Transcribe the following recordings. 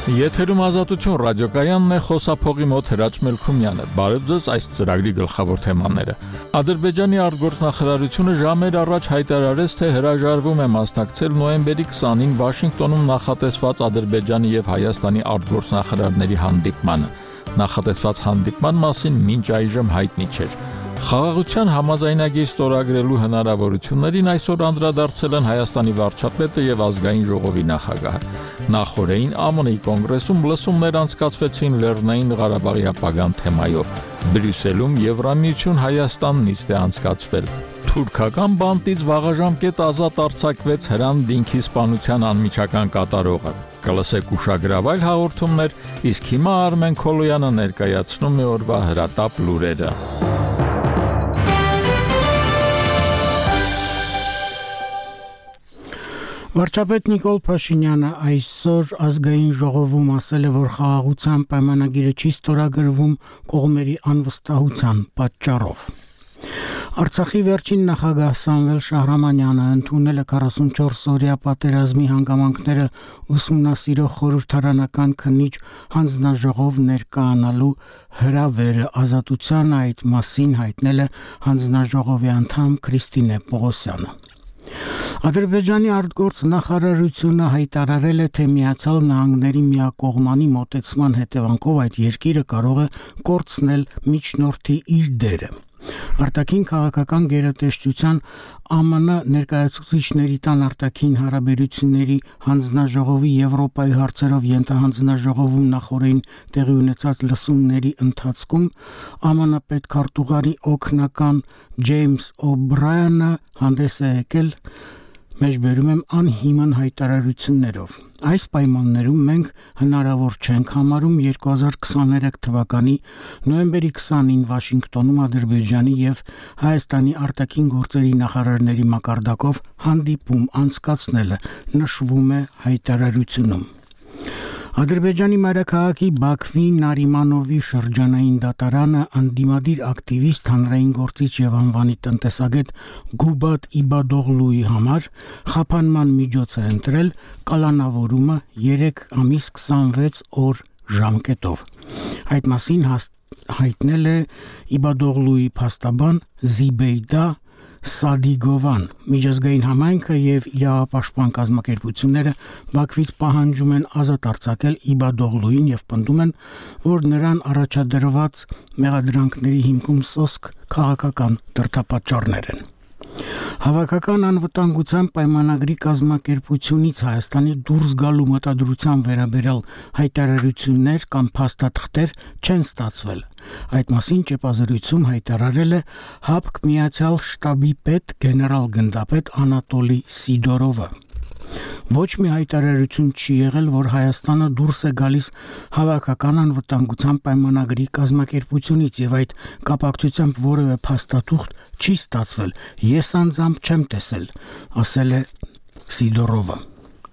Եթերում ազատություն ռադիոկայանն է, խոսափողի մոտ Հրաչ Մելքումյանը։ Բարև ձեզ, այս ծրագրի գլխավոր թեմաները։ Ադրբեջանի արտգործնախարարությունը ժամեր առաջ հայտարարեց, թե հրաժարվում է մասնակցել նոյեմբերի 20-ին Վաշինգտոնում նախատեսված Ադրբեջանի եւ Հայաստանի արտգործնախարարների հանդիպմանը։ Նախատեսված հանդիպման մասին մինչ այժմ հայտնի չէր։ Խաղաղության համաձայնագիր ստորագրելու հնարավորություններին այսօր անդրադարձել են Հայաստանի վարչապետը եւ ազգային ժողովի նախագահը։ Նախորդին ԱՄՆ-ի կոնգրեսում լսումներ անցկացվեցին Լեռնային Ղարաբաղի ապագան թեմայով։ Բրյուսելում Եվրամիություն Հայաստան նիստ է անցկացվել։ Թուրքական բանտից վաղաժամկետ ազատ արձակվեց Հրանտ Դինքի սպանության անմիջական կատարողը։ Կլսեք ուշագրավ այլ հաղորդումներ, իսկ հիմա Արմեն Քոլոյանը ներկայացնում է օրվա հրատապ լուրերը։ Վարչապետ Նիկոլ Փաշինյանը այսօր ազգային ժողովում ասել է, որ խաղաղության պայմանագիրը չի ստորագրվում կողմերի անվստահության պատճառով։ Արցախի վերջին նախագահ Սամվել Շահրամանյանը ընդունել է 44-օրյա պատերազմի հանգամանքները ուսումնասիրող խորհրդարանական քննիչ հանձնաժողով ներկայանալու հրավերը ազատության այդ մասին հայտնել է հանձնաժողովի անդամ Քրիստինե Պողոսյանը։ Ադրբեջանի արտգործնախարարությունը հայտարարել է, թե Միացյալ Նահանգների միակողմանի մոտեցման հետևանքով այդ երկիրը կարող է կորցնել միջնորդի իր դերը։ Արտաքին քաղաքական գերատեսչության ԱՄՆ ներկայացուցիչների տան արտաքին հարաբերությունների հանձնաժողովի Եվրոպայի հարցերով ենթահանձնաժողովում նախորդին տեղի ունեցած լսումների ընթացքում ԱՄՆ պետքարտուղարի օգնական Ջեյմս Օ'Բրայանը հանդես է եկել մեջբերում եմ անհիմն հայտարարություններով։ Այս պայմաններում մենք հնարավոր չենք համարում 2023 թվականի նոյեմբերի 20-ին Վաշինգտոնում Ադրբեջանի եւ Հայաստանի արտաքին գործերի նախարարների մակարդակով հանդիպում անցկացնելը, նշվում է հայտարարությունում։ Ադրբեջանի մայրաքաղաքի Բաքվի Նարիմանովի շրջանային դատարանը անդիմադիր ակտիվիստ, հանրային գործիչ եւ անվանի տնտեսագետ Գուբատ Իբադօղլուի համար խափանման միջոց է ընտրել կալանավորումը 3 ամիս 26 օր ժամկետով։ Այդ մասին հայտնել է Իբադօղլուի փաստաբան Զիբեյդա Սադիգովան։ Միջազգային համայնքը եւ իրավապաշտպան կազմակերպությունները Բաքվից պահանջում են ազատ արձակել Իբադօղլուին եւ պնդում են, որ նրան առաջադրված մեղադրանքների հիմքում սոսկ քաղաքական դրդապատճառներ են։ Հավաքական անվտանգության պայմանագրի կազմակերպությունից Հայաստանի դուրս գալու մտադրության վերաբերյալ հայտարարություններ կամ փաստաթղթեր չեն ստացվել։ Այդ մասին ճեպազրույցում հայտարարել է ՀԱՊԿ Միացյալ շտաբի պետ գեներալ գնդապետ Անատոլի Սիդորովը։ Ոչ մի հայտարարություն չի եղել, որ Հայաստանը դուրս է գալիս հավաքական անվտանգության պայմանագրի կազմակերպությունից եւ այդ կապակցությամբ որևէ փաստաթուղթ չի ստացվել։ Ես անձամբ չեմ տեսել, ասել է Սիդորովը։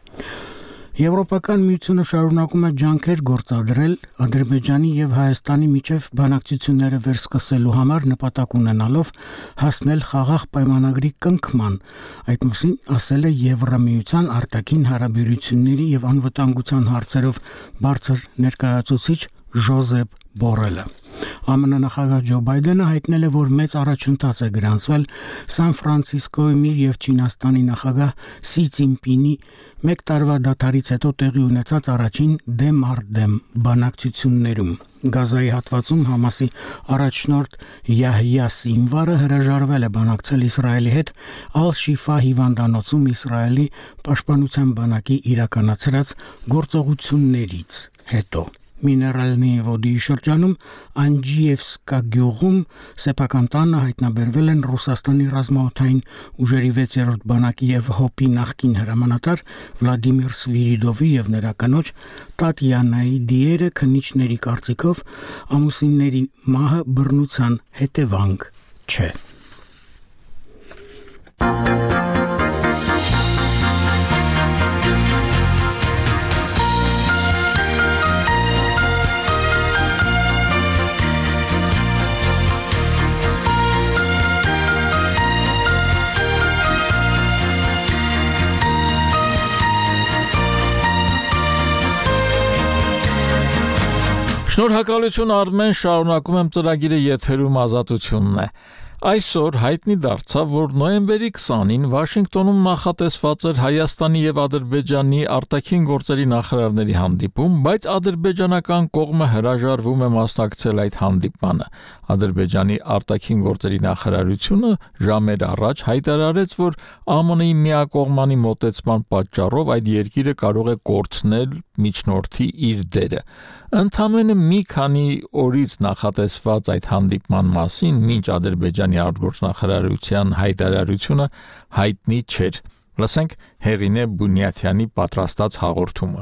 Եվրոպական միությունը շարունակում է ջանքեր գործադրել Ադրբեջանի եւ Հայաստանի միջև բանակցությունները վերսկսելու համար նպատակ ունենալով հասնել խաղաղ պայմանագրի կնքման։ Այդ մասին ասել է Եվրամիության արտաքին հարաբերությունների եւ անվտանգության հարցերով բարձր ներկայացուցիչ Ժոզեփ Բորելը։ ԱՄՆ նախագահ Ջո Բայդենը հայտնել է, որ մեծ առաջընթաց է գրանցվել Սան Ֆրանցիսկոյում եւ Չինաստանի նախագահ Սի Ցինպինի մեկ տարվա դադարից հետո տեղի ունեցած առաջին դեմ առ դեմ բանակցություններում։ Գազայի հատվածում Համասի առաջնորդ Յահյա Սինվարը հրաժարվել է բանակցել Իսրայելի հետ Ալ-Շիֆա հիվանդանոցում Իսրայելի պաշտպանության բանակի իրականացրած գործողություններից հետո։ Միներալնի ոդի շրջանում Անջիևսկա գյուղում սեփական տանը հայտնաբերվել են Ռուսաստանի ռազմաօդային ուժերի 6-րդ բանակի եւ ՀՕՊ-ի նախկին հրամանատար Վլադիմիր Սվիրիդովի եւ նրա կնոջ Տատյանայի դիերը քննիչների կարծիքով ամուսինների մահը բռնության հետևանք չէ։ Շնորհակալություն Արմեն, շարունակում եմ ծրագիրը եթերում ազատությունն է։ Այսօր հայտնի դարձավ, որ նոյեմբերի 20-ին Վաշինգտոնում նախատեսված էր Հայաստանի եւ Ադրբեջանի արտաքին գործերի նախարարների հանդիպում, բայց ադրբեջանական կողմը հրաժարվում է մասնակցել այդ հանդիպմանը։ Ադրբեջանի արտաքին գործերի նախարարությունը ժամեր առաջ հայտարարեց, որ ԱՄՆ-ի միակողմանի մոտեցման պատճառով այդ երկիրը կարող է կորցնել միջնորդի իր դերը։ Ընդամենը մի քանի օրից նախատեսված այդ հանդիպման մասին մինչ Ադրբեջանի արտգործնախարարության հայտարարությունը հայտնի չէր։ Լսենք Հեղինե Բունյաթյանի պատրաստած հաղորդումը։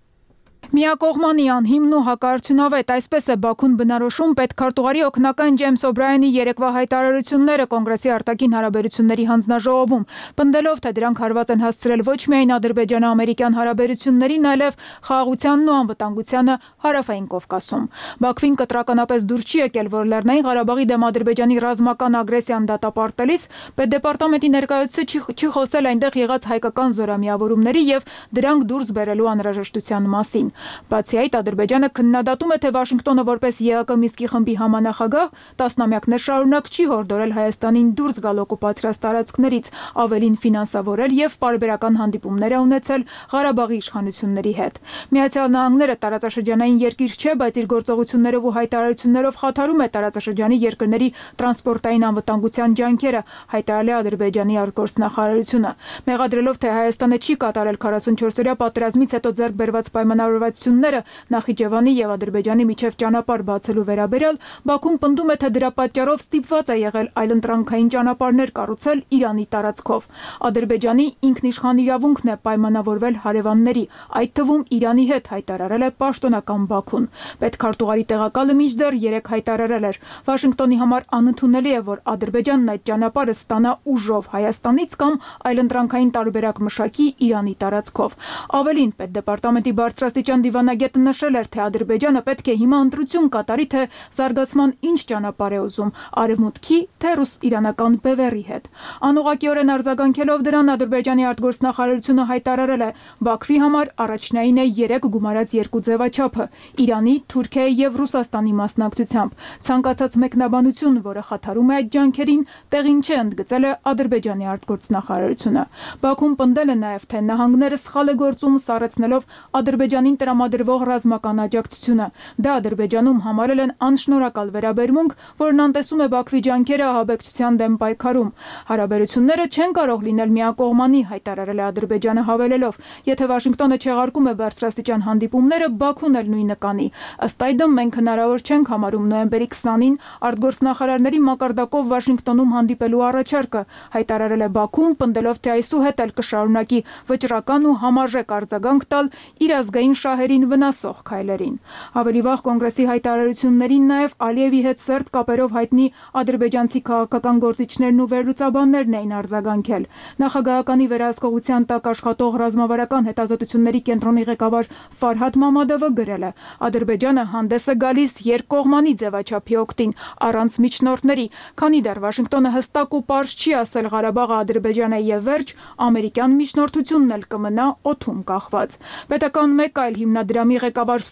Միակողմանի անհիմն ու հակարդյունավետ, այսպես է Բաքուն բնորոշում պետքարտուղարի օգնական Ջեյմս Օբրայանի երեկվա հայտարարությունները կոնգրեսի արտաքին հարաբերությունների հանձնաժողովում, պնդելով, թե դրանք հարված են հասցրել ոչ միայն ադրբեջանա-ամերիկյան հարաբերություններին, այլև խաղաղությանն ու անվտանգությանը Հարավային Կովկասում։ Բաքվին կտրականապես դուր չի եկել, որ Լեռնային Ղարաբաղի դեմ Ադրբեջանի ռազմական ագրեսիան դատապարտելիս պետդեպարտամենտի ներկայացուցիչը չի խոսել այնտեղ եղած հայկական զորամիավորումների եւ դրանք դուրս բերելու անհրաժեշտության մասին։ Բացի այդ, Ադրբեջանը քննադատում է, թե Վաշինգտոնը որպես ԵԱԿ Մինսկի խմբի համանախագահ տասնամյակներ շարունակ չի հորդորել Հայաստանին դուրս գալ օկուպացրած տարածքներից, ավելին ֆինանսավորել եւ պարբերական հանդիպումներ ունեցել Ղարաբաղի իշխանությունների հետ։ Միացյալ Նահանգները տարածաշրջանային երկիր չէ, բայց իր գործողություններով ու հայտարարություններով խաթարում է տարածաշրջանի երկրների տրանսպորտային անվտանգության ջանքերը, հայտարարել է Ադրբեջանի արտգործնախարարությունը։ Մեղադրելով, թե Հայաստանը չի կատարել 44-օրյա պատերազմից հետո ձեռք բերված պայմանավորվածությունները Նախիջևանի եւ Ադրբեջանի միջև ճանապարհ բացելու վերաբերյալ, Բաքուն պնդում է, թե դրա պատճառով ստիպված է եղել այլընտրանքային ճանապարհներ կառուցել Իրանի տարածքով։ Ադրբեջանի ինքնիշխան իրավունքն է պայմանավորվել հարևանների, այդ թվում Իրանի հետ, հայտարարել է պաշտոնական Բաքուն։ Պետքարտուղարի տեղակալը մինչդեռ 3 հայտարարել էր. Վաշինգտոնի համար անընդունելի է, որ Ադրբեջանն այդ ճանապարհը ստանա ուժով Հայաստանից կամ այլընտրանքային տարբերակ մշակի Իրանի տարածքով։ Ավելին, պետդեպարտամենտի բարձրաստիճան դիվանագետը նշել էր, թե Ադրբեջանը պետք է հիմա ընտրություն կատարի, թե զարգացման ինչ ճանապարհ է ուզում՝ արևմուտքի, թե ռուս-իրանական բևեռի հետ։ Անուղղակիորեն արձագանքելով դրան, Ադրբեջանի արտգործնախարարությունը հայտարարել է. Բաքվի համար առաջնային է 3 գումարած 2 ձևաչափը՝ Իրանի, Թուրքիայի եւ Ռուսաստանի մասնակցությամբ։ Ցանկացած մեկնաբանություն, որը խաթարում է այդ ջանքերին, տեղին չէ, ընդգծել է Ադրբեջանի արտգործնախարարությունը։ Բաքուն պնդել է նաեւ, թե նահանգները սխալ է գործում սառեցնելով Ադրբեջանին տրամադրվող ռազմական աջակցությունը։ Դա Ադրբեջանում համարել են անշնորհակալ վերաբերմունք, որն անտեսում է Բաքվի ջանքերը ահաբեկչության դեմ պայքարում։ Հարաբերությունները չեն կարող լինել միակողմանի, հայտարարել է Ադրբեջանը հավելելով. Եթե Վաշինգտոնը չեղարկում է բարձրաստիճան հանդիպումները, Բաքուն էլ նույնը կանի։ Ըստ այդմ մենք հնարավոր չենք համարում նոյեմբերի 20-ին արտգործնախարարների մակարդակով Վաշինգտոնում հանդիպելու առաջարկը, հայտարարել է Բաքուն, պնդելով, թե այսուհետ էլ կշարունակի վճռական ու համարժեք արձագանք տալ իր ազգային շահերին վնասող քայլերին։ Ավելի վաղ կոնգրեսի հայտարարություններին նաև Ալիևի հետ սերտ կապերով հայտնի ադրբեջանցի քաղաքական գործիչներն ու վերլուծաբաններն էին արձագանքել։ Նախագահականի վերահսկողության տակ աշխատող ռազմավարական հետազոտությունների կենտրոնի ղեկավար Ֆարհադ Մամադովը գրել է. Ադրբեջանը հանդես է գալիս երկկողմանի ձևաչափի օգտին, առանց միջնորդների, քանի դեռ Վաշինգտոնը հստակ ու պարզ չի ասել Ղարաբաղը Ադրբեջան է եւ վերջ, ամերիկյան միջնորդությունն էլ կմնա օդում կախված։ Պետական մեկ այլ հիմնադրամի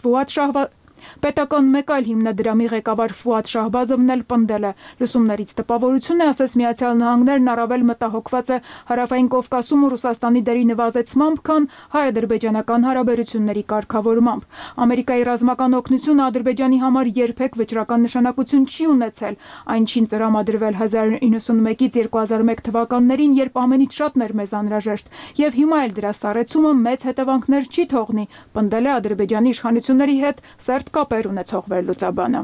ղեկավար Ֆուադ Շահբազովն էլ պնդել է. լուսումներից տպավորություն է, ասես Միացյալ Նահանգներն առավել մտահոգված է Հարավային Կովկասում ու Ռուսաստանի դերի նվազեցմամբ, քան հայ-ադրբեջանական հարաբերությունների կարգավորմամբ։ Ամերիկայի ռազմական օգնությունը Ադրբեջանի համար երբեք վճռական նշանակություն չի ունեցել, այն չի տրամադրվել 1991-ից 2001 թվականներին, երբ ամենից շատն էր մեզ անհրաժեշտ, եւ հիմա էլ դրա սառեցումը մեծ հետևանքներ չի թողնի, պնդել է Ադրբեջանի իշխանությունների հետ սերտ կապեր ունեցող վերլուծաբանը։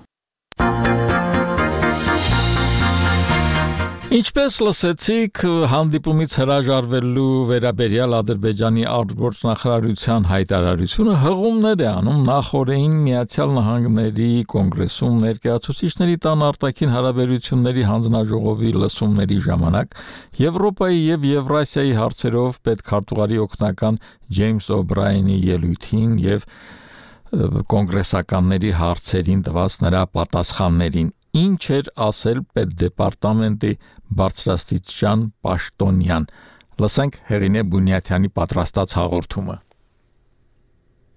Ինչպես լսեցիք, հանդիպումից հրաժարվելու վերաբերյալ Ադրբեջանի արտգործնախարարության հայտարարությունը հղումներ է անում նախորդին Միացյալ Նահանգների կոնգրեսում ներկայացուցիչների տան արտաքին հարաբերությունների հանձնաժողովի լսումների ժամանակ Եվրոպայի եւ Եվրասիայի հարցերով պետքարտուղարի օգնական Ջեյմս Օբրայանի ելույթին եւ կոնգրեսականների հարցերին տված նրա պատասխաններին։ Ինչ էր ասել պետդեպարտամենտի բարձրաստիճան պաշտոնյան։ Լսենք Հեղինե Բունյաթյանի պատրաստած հաղորդումը։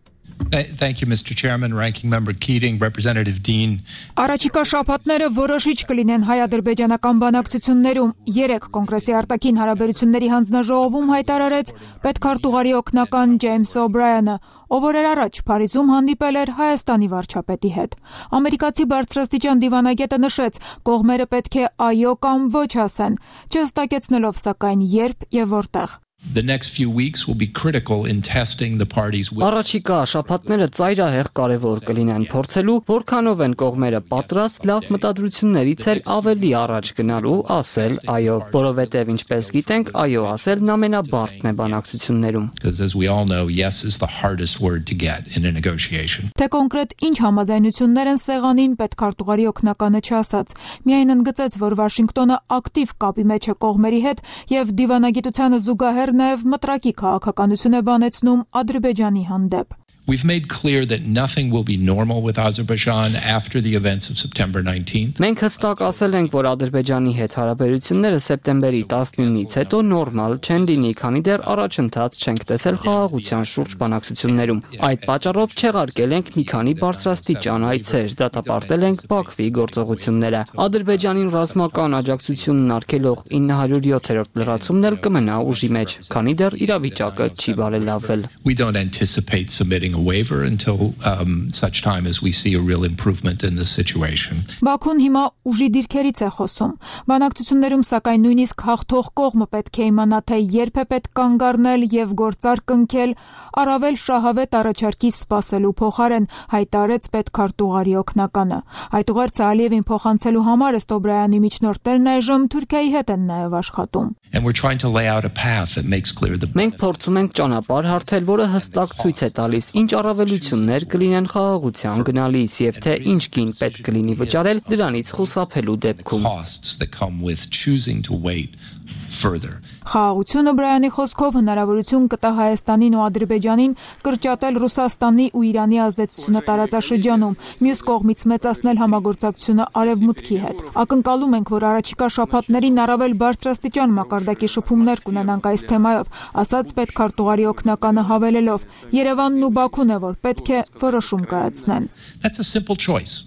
Thank you, Mr. Chairman, Ranking Member Keating, Representative Dean. Առաջիկա շաբաթները որոշիչ կլինեն հայ-ադրբեջանական բանակցություններում։ Երեք կոնգրեսի արտաքին հարաբերությունների հանձնաժողովում հայտարարեց պետքարտուղարի օգնական Ջեյմս Օբրայանը, ով օրեր առաջ Փարիզում հանդիպել էր Հայաստանի վարչապետի հետ։ Ամերիկացի բարձրաստիճան դիվանագետը նշեց, կողմերը պետք է այո կամ ոչ ասեն, չհստակեցնելով սակայն երբ եւ որտեղ։ The next few weeks will be critical in testing the parties' will. Առաջիկա շաբաթները ծայրահեղ կարևոր կլինեն փորձելու, որքանով են կողմերը պատրաստ լավ մտադրություններից էլ ավելի առաջ գնալու, ասել այո, որովհետև ինչպես գիտենք, այո ասելն ամենաբարդն է բանակցություններում։ Because as we all know, yes is the hardest word to get in a negotiation. Թե կոնկրետ ինչ համաձայնություններ են սեղանին, պետքարտուղարի օգնականը չասաց։ Միայն ընդգծեց, որ Վաշինգտոնը ակտիվ կապի մեջ է կողմերի հետ եւ դիվանագիտությանը զուգահեռ նաև մտրակի քաղաքականություն է բանեցնում Ադրբեջանի հանդեպ։ We've made clear that nothing will be normal with Azerbaijan after the events of September 19th. Մենք հստակ ասել ենք, որ Ադրբեջանի հետ հարաբերությունները սեպտեմբերի 19-ից հետո նորմալ չեն լինի, քանի դեռ առաջընթաց չենք տեսել խաղաղության շուրջ բանակցություններում։ Այդ պատճառով չեղարկել ենք մի քանի բարձրաստիճան այցեր, դատապարտել ենք Բաքվի գործողությունները։ Ադրբեջանին ռազմական աջակցությունն արգելող 907-րդ լրացումն էլ կմնա ուժի մեջ, քանի դեռ իրավիճակը չի բարելավվել։ We don't anticipate submitting a waiver until such time as we see a real improvement in the situation. Բաքուն հիմա ուժի դիրքերից է խոսում։ Բանակցություններում սակայն նույնիսկ հաղթող կողմը պետք է իմանա, թե երբ է պետք կանգ առնել եւ գործար կնքել, առավել շահավետ առաջարկի սպասելու փոխարեն, հայտարարեց պետքարտուղարի օգնականը։ Այդուղերձ Ալիևին փոխանցելու համար Ստոբրայանի միջնորդներն այժմ Թուրքիայի հետ են նաեւ աշխատում։ And we're trying to lay out a path that makes clear the Մենք փորձում ենք ճանապարհ հարթել, որը հստակ ցույց է տալիս ինչ առավելություններ կլինեն խաղաղության գնալիս եւ թե ինչ գին պետք կլինի վճարել դրանից խուսափելու դեպքում։ costs that come with choosing to wait further. Խաղաղությունը Բրայանի խոսքով հնարավորություն կտա Հայաստանին ու Ադրբեջանին կրճատել Ռուսաստանի ու Իրանի ազդեցությունը տարածաշրջանում, մյուս կողմից մեծացնել համագործակցությունը Արևմուտքի հետ։ Ակնկալում ենք, որ առաջիկա շաբաթներին առավել բարձրաստիճան մակարդակի շփումներ կունենանք այս թեմայով, ասաց պետքարտուղարի օգնականը հավելելով. Երևանն ու Բաքուն է, որ պետք է որոշում կայացնեն։ That's a simple choice.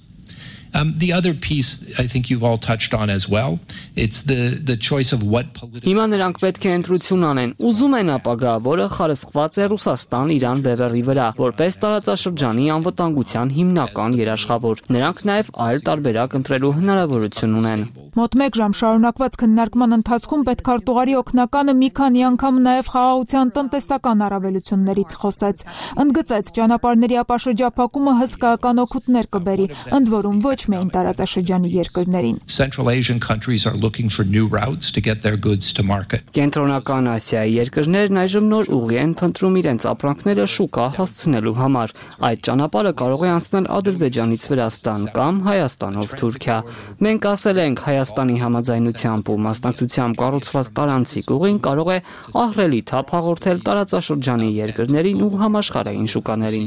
The other piece I think you've all touched on as well, it's the choice of what political Հիմա նրանք պետք է ընտրություն անեն։ Ուզում են ապագա, որը խարսխված է Ռուսաստան-Իրան բևեռի վրա, որպես տարածաշրջանի անվտանգության հիմնական երաշխավոր։ Նրանք նաև այլ տարբերակ ընտրելու հնարավորություն ունեն։ Մոտ 1 ժամ շարունակված քննարկման ընթացքում պետքարտուղարի օգնականը մի քանի անգամ նաև խաղաղության տնտեսական առավելություններից խոսեց։ Ընդգծեց, ճանապարհների ապաշրջափակումը հսկայական օգուտներ կբերի, ընդ որում ոչ միայն տարածաշրջանի երկրներին։ Central Asian countries are looking for new routes to get their goods to market. Կենտրոնական Ասիայի երկրներն այժմ նոր ուղի են փնտրում իրենց ապրանքները շուկա հասցնելու համար։ Այդ ճանապարհը կարող է անցնել Ադրբեջանից Վրաստան կամ Հայաստանով Թուրքիա։ Մենք ասել ենք Հայաստանի համաձայնությամբ ու մասնակցությամբ կառուցված տարանցիկ ուղին կարող է ահռելի թափ հաղորդել տարածաշրջանի երկրներին ու համաշխարհային շուկաներին։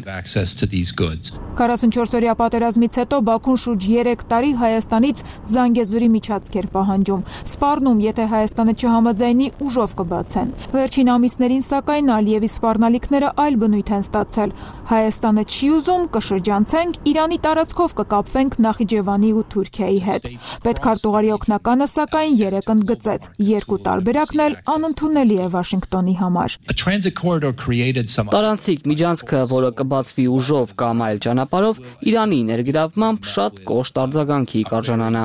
44-օրյա պատերազմից հետո Բաքուն շուրջ 3 տարի Հայաստանից Զանգեզուրի միջանցք էր պահանջում։ Սպառնում, եթե Հայաստանը չհամաձայնի, ուժով կբացեն։ Վերջին ամիսներին սակայն Ալիևի սպառնալիքները այլ բնույթ են ստացել։ Հայաստանը չի ուզում, կշրջանցենք, Իրանի տարածքով կկապվենք Նախիջևանի ու Թուրքիայի հետ։ Պետքարտուղարի օգնականը սակայն 3 ընդգծեց։ Երկու տարբերակն էլ անընդունելի է Վաշինգտոնի համար։ Տարանցիկ միջանցքը, որը կբացվի ուժով կամ այլ ճանապարհով, Իրանի ներգրավմամբ շատ կոշտ արձագանքի կարժանանա։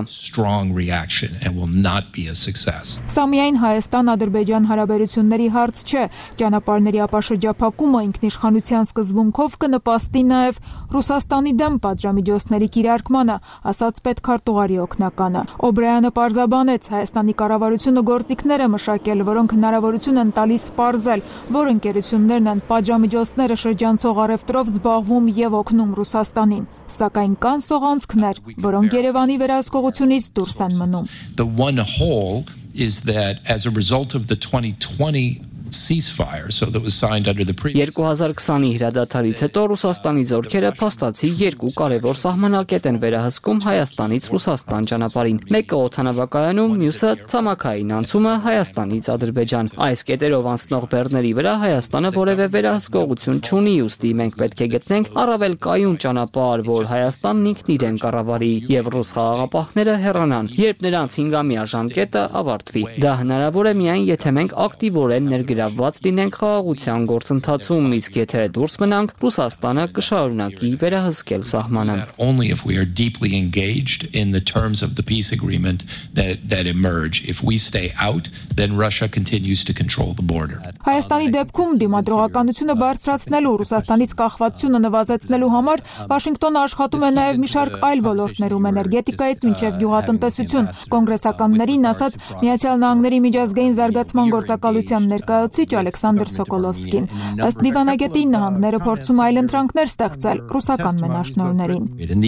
Սա միայն Հայաստան-Ադրբեջան հարաբերությունների հարց չէ։ Ճանապարհների ապաշրջափակումը ինքնիշխանության սկզբունքով կնպաստի նաև Ռուսաստանի դեմ պատժամիջոցների կիրարկմանը, ասաց պետքարտուղարի օգնականը։ Օբրայանը պարզաբանեց, Հայաստանի կառավարությունը գործիքներ է մշակել, որոնք հնարավորություն են տալիս պարզել, որ ընկերություններն են պատժամիջոցները շրջանցող առևտրով զբաղվում եւ օգնում Ռուսաստանին, սակայն կան սողանցքներ, որոնք Երևանի վերահսկողությունից դուրս են մնում։ The one whole is that as a result of the 2020 ceasefire, so that was signed under the previous 2020-ի հրադադարից հետո Ռուսաստանի զորքերը փաստացի երկու կարևոր սահմանակետ են վերահսկում Հայաստանից Ռուսաստան ճանապարհին։ Մեկը օդանավակայանում, մյուսը ցամաքային անցումը Հայաստանից Ադրբեջան։ Այս կետերով անցնող բեռների վրա Հայաստանը որևէ վերահսկողություն չունի, ուստի մենք պետք է գտնենք առավել կայուն ճանապարհ, որ Հայաստանն ինքն իրեն կառավարի եւ ռուս խաղաղապահները հեռանան, երբ նրանց 5-ամյա ժամկետը ավարտվի։ Դա հնարավոր է միայն եթե մենք ակտիվորեն ներգրավված լինենք խաղաղության գործընթացում, իսկ եթե դուրս մնանք, Ռուսաստանը կշարունակի վերահսկել սահմանը։ Only if we are deeply engaged in the terms of the peace agreement that emerge. If we stay out, then Russia continues to control the border. Հայաստանի դեպքում դիմադրողականությունը բարձրացնելու, Ռուսաստանից կախվածությունը նվազեցնելու համար Վաշինգտոնը աշխատում է նաև մի շարք այլ ոլորտներում, էներգետիկայից մինչև գյուղատնտեսություն։ Կոնգրեսականներին ասաց Միացյալ Նահանգների միջազգային զարգացման գործակալության ներկայացուցիչ Ալեքսանդր Սոկոլովսկին։ Ըստ դիվանագետի նահանգները փորձում այլընտրանքներ ստեղծել ռուսական մենաշնորհներին։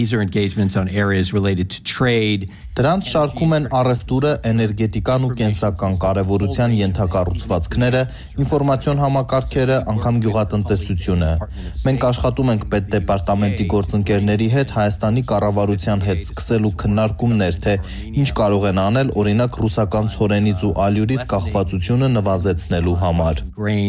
Դրանց շարքում են առևտուրը, էներգետիկան ու կենսական կարևորության ենթակառուցվածքները, ինֆորմացիոն համակարգերը, անգամ գյուղատնտեսությունը։ Մենք աշխատում ենք պետդեպարտամենտի գործընկերների հետ Հայաստանի կառավարության հետ սկսելու քննարկումներ, թե ինչ կարող են անել, օրինակ ռուսական ցորենից ու ալյուրից կախվածությունը նվազեցնելու համար։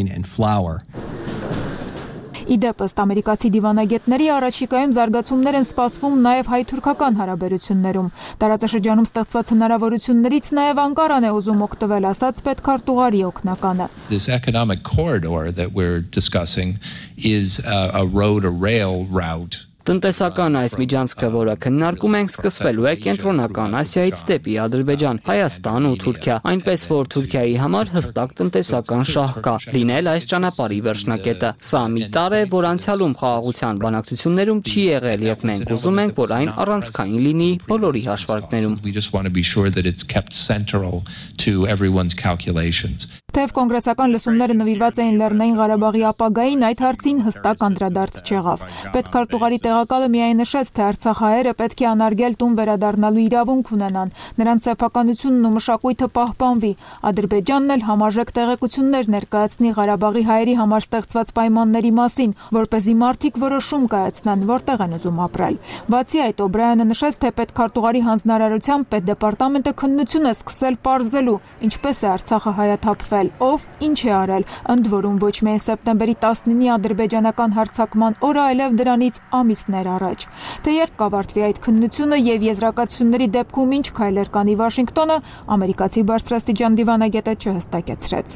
Իդեպ ըստ ամերիկացի դիվանագետների առաջիկայում զարգացումներ են սպասվում նաև հայ-թուրքական հարաբերություններում։ Տարածաշրջանում ստեղծված հնարավորություններից նաև Անկարան է ուզում օգտվել, ասաց պետքարտուղարի օգնականը։ This economic corridor that we're discussing is a road, a rail route. Տնտեսական այս միջանցքը, որը քննարկում ենք, սկսվելու է Կենտրոնական Ասիայից դեպի Ադրբեջան, Հայաստան ու Թուրքիա, այնպես որ Թուրքիայի համար հստակ տնտեսական շահ կա լինել այս ճանապարհի վերջնակետը։ Սա մի տար է, որ անցյալում խաղաղության բանակցություններում չի եղել, եւ մենք ուզում ենք, որ այն առանցքային լինի բոլորի հաշվարկներում։ We just want to be sure that it's kept central to everyone's calculations. Թեև կոնգրեսական լսումները նվիրված էին Լեռնային Ղարաբաղի ապագային, այդ հարցին հստակ անդրադարձ չեղավ։ Պետքարտուղարի տեղակալը միայն նշեց, թե արցախահայերը պետք է անարգել տուն վերադառնալու իրավունք ունենան, նրանց սեփականությունն ու մշակույթը պահպանվի։ Ադրբեջանն էլ համաժեք տեղեկություններ ներկայացնի Ղարաբաղի հայերի համար ստեղծված պայմանների մասին, որպեսզի մարդիկ որոշում կայացնեն, որտեղ են ուզում ապրել։ Բացի այդ, Օբրայանը նշեց, թե պետքարտուղարի հանձնարարությամբ պետդեպարտամենտը քննություն է սկսել պարզելու, ինչպես է Արցախը հայաթափվել, ով ինչ է արել, ընդ որում ոչ միայն սեպտեմբերի 19-ի ադրբեջանական հարձակման օրը, այլև դրանից ամիսներ առաջ։ Թե երբ կավարտվի այդ քննությունը եւ եզրակացությունների դեպքում ինչ քայլեր կանի Վաշինգտոնը, ամերիկացի բարձրաստիճան դիվանագետը չհստակեցրեց։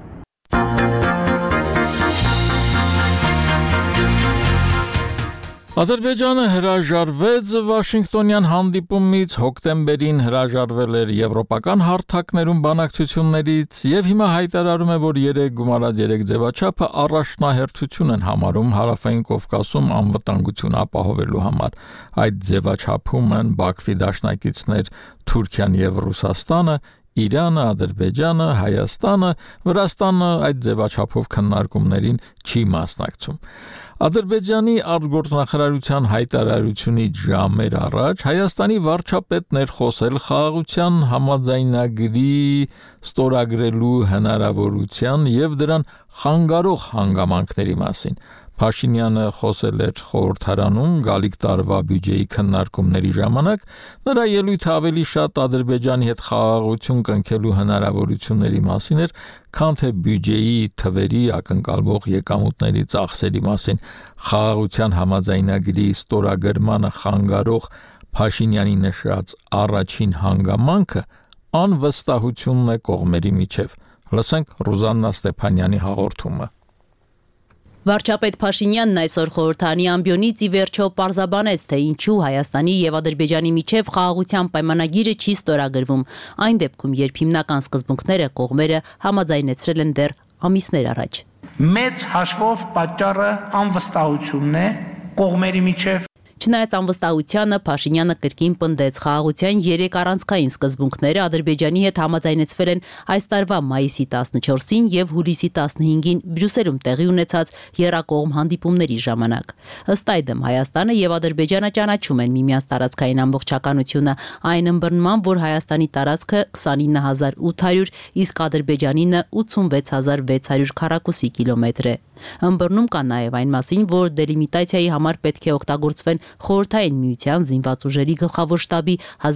Ադրբեջանը հրաժարվեց Վաշինգտոնյան հանդիպումից, հոկտեմբերին հրաժարվել էր եվրոպական հարթակներում բանակցություններից եւ հիմա հայտարարում է, որ 3 գումարած 3 ձևաչափը առաջնահերթություն են համարում Հարավային Կովկասում անվտանգություն ապահովելու համար։ Այդ ձևաչափում են Բաքվի դաշնակիցներ Թուրքիան եւ Ռուսաստանը, Իրանը, Ադրբեջանը, Հայաստանը, Վրաստանը այդ ձևաչափով քննարկումներին չի մասնակցում։ Ադրբեջանի արտգործնախարարության հայտարարությունից ժամեր առաջ Հայաստանի վարչապետն էր խոսել խաղաղության համաձայնագրի ստորագրելու հնարավորության եւ դրան խանգարող հանգամանքների մասին։ Փաշինյանը խոսել էր խորհրդարանում գալիք տարվա բյուջեի քննարկումների ժամանակ, նրա ելույթը ավելի շատ Ադրբեջանի հետ խաղաղություն կնքելու հնարավորությունների մասին էր, քան թե բյուջեի թվերի ակնկալվող եկամուտների ծախսերի մասին։ Խաղաղության համաձայնագրի ստորագրմանը խանգարող Փաշինյանի նշած առաջին հանգամանքը անվստահությունն է կողմերի միջև։ Լսենք Ռուզաննա Ստեփանյանի հաղորդումը։ Վարչապետ Փաշինյանն այսօր խորհրդարանի ամբիոնից ի վերջո պարզաբանեց, թե ինչու Հայաստանի եւ Ադրբեջանի միջև խաղաղության պայմանագիրը չի ստորագրվում, այն դեպքում, երբ հիմնական սկզբունքները կողմերը համաձայնեցրել են դեռ ամիսներ առաջ։ Մեծ հաշվով պատճառը անվստահությունն է կողմերի միջև։ Չնայած անվստահությանը Փաշինյանը կրկին պնդեց խաղաղության 3 առանցքային սկզբունքները Ադրբեջանի հետ համաձայնեցվել են այս տարվա մայիսի 14-ին եւ հուլիսի 15-ին Բրյուսելում տեղի ունեցած եռակողմ հանդիպումների ժամանակ։ Ըստ այդմ Հայաստանը եւ Ադրբեջանը ճանաչում են միմյանց տարածքային ամբողջականությունը, այն ըմբռնման, որ Հայաստանի տարածքը 29800, իսկ Ադրբեջանինը 86600 քառակուսի կիլոմետր է։ Ըմբռնում կա նաև այն մասին, որ դելիմիտացիայի համար պետք է օգտագործվեն Խորհրդային Միության զինված ուժերի գլխավոր շտաբի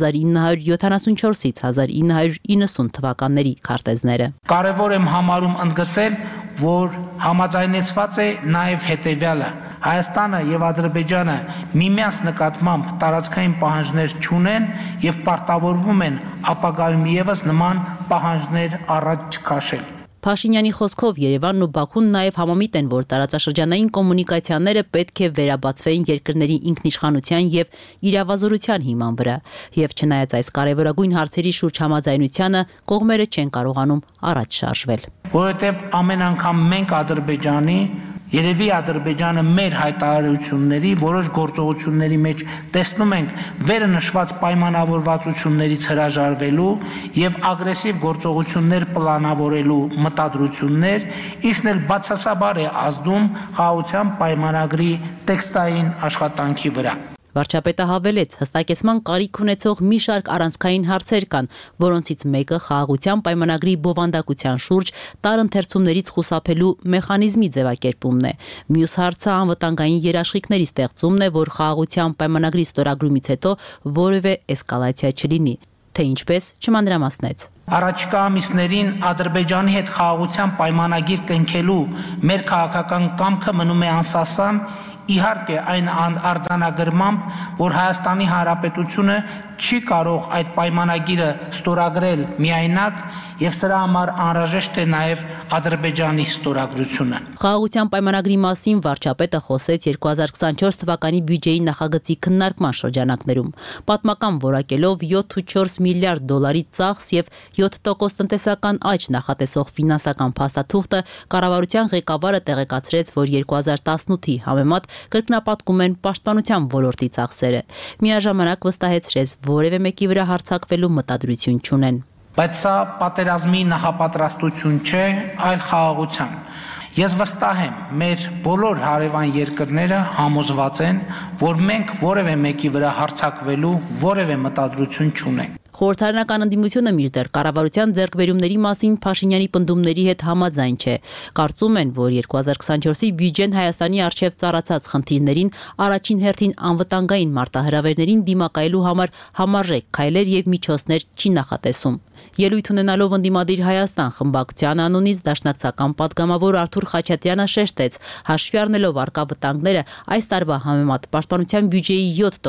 1974-ից 1990 թվականների քարտեզները։ Կարևոր եմ համարում ընդգծել, որ համաձայնեցված է նաև հետևյալը. Հայաստանը եւ Ադրբեջանը միմյանց նկատմամբ տարածքային պահանջներ չունեն եւ պարտավորվում են ապագայում եւս նման պահանջներ առաջ չքաշել։ Փաշինյանի խոսքով Երևանն ու Բաքուն նաև համամիտ են, որ տարածաշրջանային կոմունիկացիաները պետք է վերաբացվեին երկրների ինքնիշխանության եւ իրավազորության հիման վրա, եւ չնայած այս կարևորագույն հարցերի շուրջ համաձայնությանը կողմերը չեն կարողանում առաջ շարժվել։ Որովհետեւ ամեն անգամ մենք Ադրբեջանի Երևի Ադրբեջանը մեր հայտարարությունների որոշ գործողությունների մեջ տեսնում ենք վերը նշված պայմանավորվածություններից հրաժարվելու եւ ագրեսիվ գործողություններ պլանավորելու մտադրություններ, ինչն էլ բացասաբար է ազդում խաղաղության պայմանագրի տեքստային աշխատանքի վրա։ Վարչապետը հավելեց, հստակեցման կարիք ունեցող մի շարք առանցքային հարցեր կան, որոնցից մեկը խաղաղության պայմանագրի բովանդակության շուրջ տարընթերցումներից խուսափելու մեխանիզմի ձևակերպումն է։ Մյուս հարցը անվտանգային երաշխիքների ստեղծումն է, որ խաղաղության պայմանագրի ստորագրումից հետո որևէ էսկալացիա չլինի, թե ինչպես չմանրամասնեց։ Առաջիկա ամիսներին Ադրբեջանի հետ խաղաղության պայմանագիր կնքելու մեր քաղաքական կամքը մնում է անսասան, իհարկե այն արձանագրմամբ, որ Հայաստանի Հանրապետությունը չի կարող այդ պայմանագիրը ստորագրել միայնակ եւ սրա համար անհրաժեշտ է նաեւ Ադրբեջանի ստորագրությունը։ Խաղաղության պայմանագրի մասին վարչապետը խոսեց 2024 թվականի բյուջեի նախագծի քննարկման շրջանակներում։ Պատմական որակելով 7.4 միլիարդ դոլարի ծախս եւ 7% տնտեսական աճ նախատեսող ֆինանսական փաստաթուղթը կառավարության ղեկավարը տեղեկացրեց, որ 2018-ի համեմատ կրկնապատկում են պաշտպանության ոլորտի ծախսերը։ Միաժամանակ վստահեցրեց, որևէ մեկի վրա հարձակվելու մտադրություն չունեն։ Բայց սա պատերազմի նախապատրաստություն չէ, այլ խաղաղության։ Ես վստահ եմ, մեր բոլոր հարևան երկրները համոզված են, որ մենք որևէ մեկի վրա հարձակվելու որևէ մտադրություն չունենք։ Խորհրդարանական ընդդիմությունը մինչդեռ կառավարության ձեռքբերումների մասին Փաշինյանի պնդումների հետ համաձայն չէ։ Կարծում են, որ 2024-ի բյուջեն Հայաստանի առջև ծառացած խնդիրներին առաջին հերթին անվտանգային մարտահրավերներին դիմակայելու համար համարժեք քայլեր եւ միջոցներ չի նախատեսում։ Ելույթ ունենալով ընդդիմադիր Հայաստան խմբակցության անունից դաշնակցական պատգամավոր Արթուր Խաչատրյանը շեշտեց, հաշվի առնելով առկա վտանգները, այս տարվա համեմատ պաշտպանության բյուջեի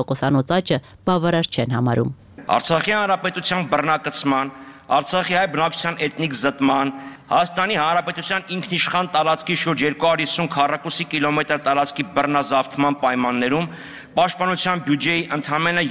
7% աճը բավարար չեն համարում։ Արցախի հանրապետության բռնակցման, Արցախի հայ բնակչության էթնիկ զտման, Հայաստանի հանրապետության ինքնիշխան տարածքի շուրջ 250 քառակուսի կիլոմետր տարածքի բռնազավթման պայմաններում պաշտպանության բյուջեի ընդամենը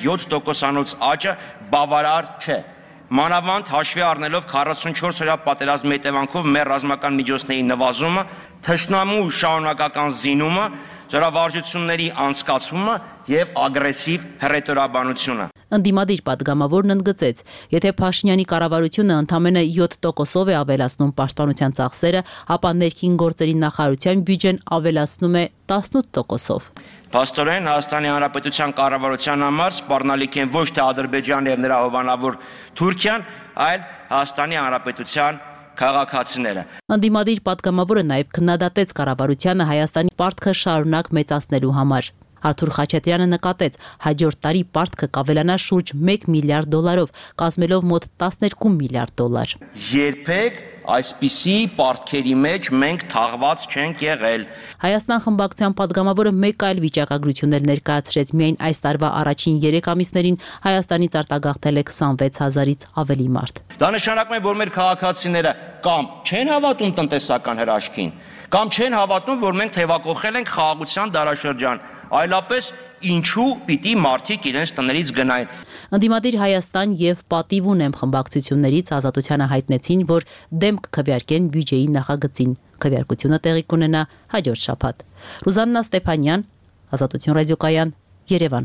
7% աճը բավարար չէ։ Մանավանդ հաշվի առնելով 44 օրյա պատերազմի հետևանքով մեր ռազմական միջոցների նվազումը, թշնամու շարունակական զինումը, զորավարժությունների անցկացումը եւ ագրեսիվ հռետորաբանությունը։ Ընդդիմադիր պատգամավորն ընդգծեց, եթե Փաշինյանի կառավարությունը ընդամենը 7%-ով է ավելացնում պաշտպանության ծախսերը, ապա ներքին գործերի նախարարության բյուջեն ավելացնում է 18%-ով։ Փաստորեն Հայաստանի Հանրապետության կառավարության համար սպառնալիք են ոչ թե Ադրբեջանը եւ նրա հովանավոր Թուրքիան, այլ Հայաստանի Հանրապետության քաղաքացիները։ Ընդդիմադիր պատգամավորը նաև քննադատեց կառավարությանը Հայաստանի պարտքը շարունակ մեծացնելու համար։ Արթուր Խաչատրյանը նկատեց, հաջորդ տարի պարտքը կավելանա շուրջ 1 միլիարդ դոլարով, կազմելով մոտ 12 միլիարդ դոլար։ Երբեք այսպիսի պարտքերի մեջ մենք թաղված չենք եղել։ Հայաստան խմբակցության պատգամավորը մեկ այլ վիճակագրություններ ներկայացրեց, միայն այս տարվա առաջին 3 ամիսներին Հայաստանից արտագաղթել է 26000-ից ավելի մարդ։ Դա նշանակում է, որ մեր քաղաքացիները կամ չեն հավատում տնտեսական հրաշքին, կամ չեն հավատում, որ մենք թևակողել ենք խաղաղության դարաշրջան, այլապես ինչու պիտի մարդիկ իրենց տներից գնային։ Ընդդիմադիր Հայաստան եւ Պատիվ ունեմ խմբակցություններից Ազատությանը հայտնեցին, որ դեմ կքվեարկեն բյուջեի նախագծին։ Քվեարկությունը տեղի կունենա հաջորդ շաբաթ։ Ռուզաննա Ստեփանյան, Ազատություն ռադիոկայան, Երևան։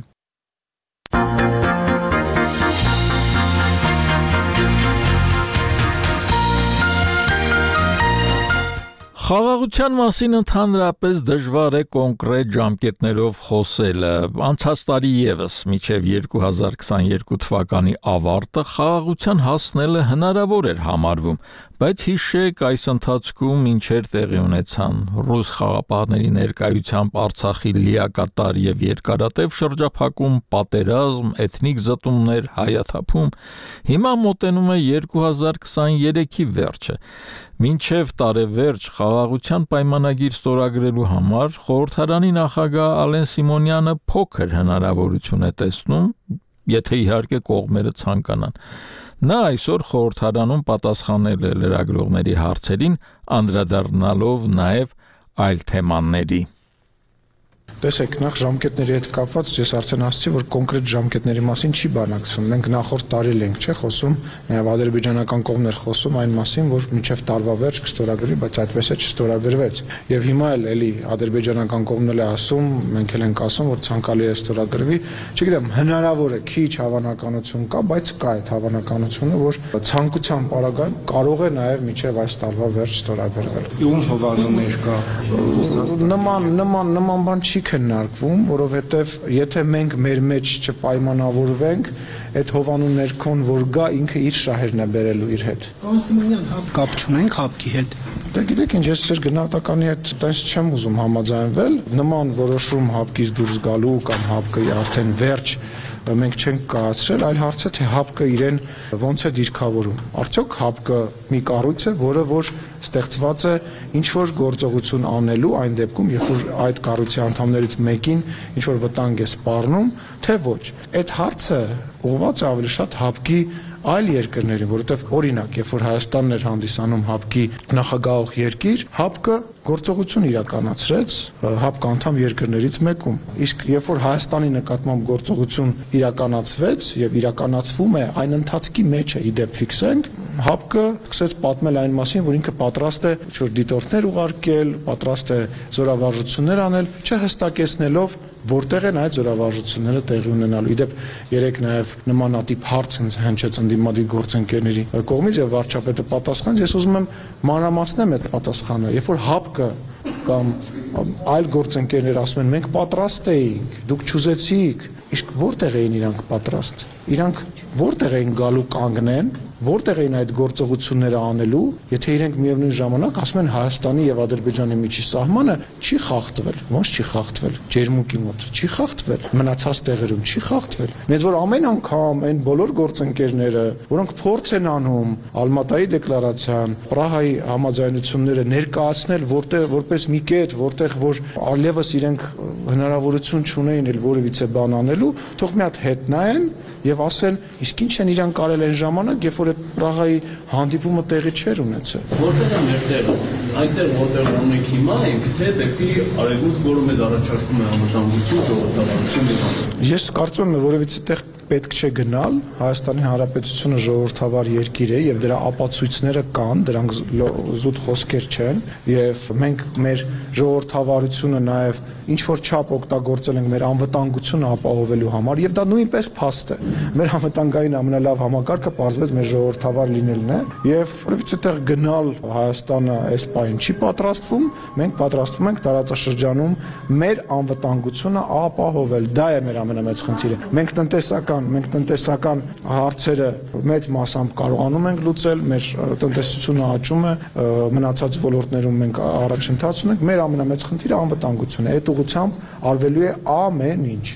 Խաղաղության մասին ընդհանրապես դժվար է կոնկրետ ժամկետներով խոսելը։ Անցած տարի եւս մինչև 2022 թվականի ավարտը խաղաղության հասնելը հնարավոր էր համարվում, բայց հիշեք այս ընթացքում ինչեր տեղի ունեցան։ Ռուս խաղապահների ներկայությամբ Արցախի լիակատար եւ երկարատև շրջափակում, պատերազմ, էթնիկ զտումներ, հայաթափում։ Հիմա մոտենում է 2023-ի վերջը։ Մինչև տարեվերջ խաղաղության պայմանագիր ստորագրելու համար խորհրդարանի նախագահ Ալեն Սիմոնյանը փոքր հնարավորություն է տեսնում, եթե իհարկե կողմերը ցանկանան։ Նա այսօր խորհրդարանում պատասխանել է լրագրողների հարցերին, անդրադառնալով նաև այլ թեմաների։ Տեսեք, նախ ժամկետների հետ կապված ես արդեն ասացի, որ կոնկրետ ժամկետների մասին չի բանակցվում։ Մենք նախորդ տարի ենք, չէ՞, խոսում, նաև ադրբեջանական կողմն էր խոսում այն մասին, որ մինչև տարվա վերջ կստորագրվի, բայց այդպես է չստորագրվեց։ Եվ հիմա էլի ադրբեջանական կողմն էլ է ասում, մենք էլ ենք ասում, որ ցանկալի է ստորագրվի։ Չգիտեմ, հնարավոր է, քիչ հավանականություն կա, բայց կա այդ հավանականությունը, որ ցանկության պարագայում կարող է նաև մինչև այս տարվա վերջ ստորագրվել։ Ում հովանումներ կա։ Նման բան չի քննարկվում, որովհետև եթե մենք մեր մեջ չպայմանավորվենք, այդ հովանու ներքոն որ գա ինքը իր շահերն է բերելու իր հետ։ Սիմոնյան, կապ չունենք հապկի հետ։ Դե գիտեք ինչ, ես ձեր գնահատականի հետ տես չեմ ուզում համաձայնվել, նման որոշում հապկից դուրս գալու կամ հապկը արդեն վերջ մենք չենք կայացրել, այլ հարցը թե հապկը իրեն ոնց է դիրքավորում։ Արդյոք հապկը մի կառույց է, որը որ ստեղծված է ինչ որ գործողություն անելու այն դեպքում, երբ որ այդ կառույցի անդամներից մեկին ինչ որ վտանգ է սպառնում, թե ոչ։ Այդ հարցը ուղղված է ավելի շատ հապկի այլ երկրներին, որովհետև օրինակ, երբ որ Հայաստանն էր հանդիսանում հապկի նախագահող երկիր, հապկը գործողություն իրականացրեց հապկ անդամ երկրներից մեկում։ Իսկ երբ որ Հայաստանի նկատմամբ գործողություն իրականացվեց եւ իրականացվում է, այն ընթացքի մեջ է իդեպ ֆիքսենք, հապկը սկսեց պատմել այն մասին, որ ինքը պատրաստ է ինչ-որ դիտորդներ ուղարկել, պատրաստ է զորավարժություններ անել, չհստակեցնելով որտեղ են այդ զորավարժությունները տեղի ունենալու։ Իդեպ երեք նաև նմանատիպ հարց հնչեց ընդդիմադիր գործընկերների կողմից եւ վարչապետը պատասխանեց, ես ուզում եմ մանրամասնեմ այդ պատասխանը, երբ որ հապկը կամ այլ գործընկերներ ասում են մենք պատրաստ էինք, դուք չուզեցիք, իսկ որտեղ էին իրանք պատրաստ։ Իրանք որտեղ էին գալու կանգնեն, որտեղ էին այդ գործողությունները անելու, եթե իրենք միևնույն ժամանակ ասում են Հայաստանի եւ Ադրբեջանի միջի սահմանը չի խախտվել, ոնց չի խախտվել, Ջերմուկի մոտ չի խախտվել, մնացած տեղերում չի խախտվել։ Մեզ որ ամեն անգամ այն բոլոր գործընկերները, որոնք փորձ են անում Ալմատայի դեկլարացիան, Պրահայի համաձայնությունները ներկայացնել որպես մի կետ, որտեղ որ այլևս իրենք հնարավորություն չունեին էլ որևիցե բան անելու, թող մի հատ հետ նայեն եւ ասեն, իսկ ինչ են իրանք կարել այն ժամանակ, երբ որ այդ Պրահայի հանդիպումը տեղի չէր ունեցել։ Որտեղ է մեր տեղը։ Այնտեղ որտեղ ունենք հիմա, ենք թե դեպի արևմուտք, որը մեզ առաջարկում է անվտանգություն, ժողովրդավարություն։ Ես կարծում եմ, որևիցե տեղ պետք չէ գնալ, Հայաստանի Հանրապետությունը ժողովրդավար երկիր է եւ դրա ապացույցները կան, դրանք զուտ խոսքեր չեն եւ մենք մեր ժողովրդավարությունը նաեւ ինչ որ չափ օգտագործել ենք մեր անվտանգությունը ապահովելու համար եւ դա նույնպես փաստ է։ Մեր անվտանգային ամենալավ համակարգը պարզվեց մեր ժողովրդավար լինելն է եւ որևիցե տեղ գնալ Հայաստանը այս պահին չի պատրաստվում, մենք պատրաստվում ենք տարածաշրջանում մեր անվտանգությունը ապահովել։ Դա է մեր ամենամեծ խնդիրը։ Մենք տնտեսական հարցերը մեծ մասամբ կարողանում ենք լուծել, մեր տնտեսությունը աճում է, մնացած ոլորտներում մենք առաջընթաց ունենք, մեր ամենամեծ խնդիրը անվտանգությունն է։ Այդ ուղղությամբ արվելու է ամեն ինչ։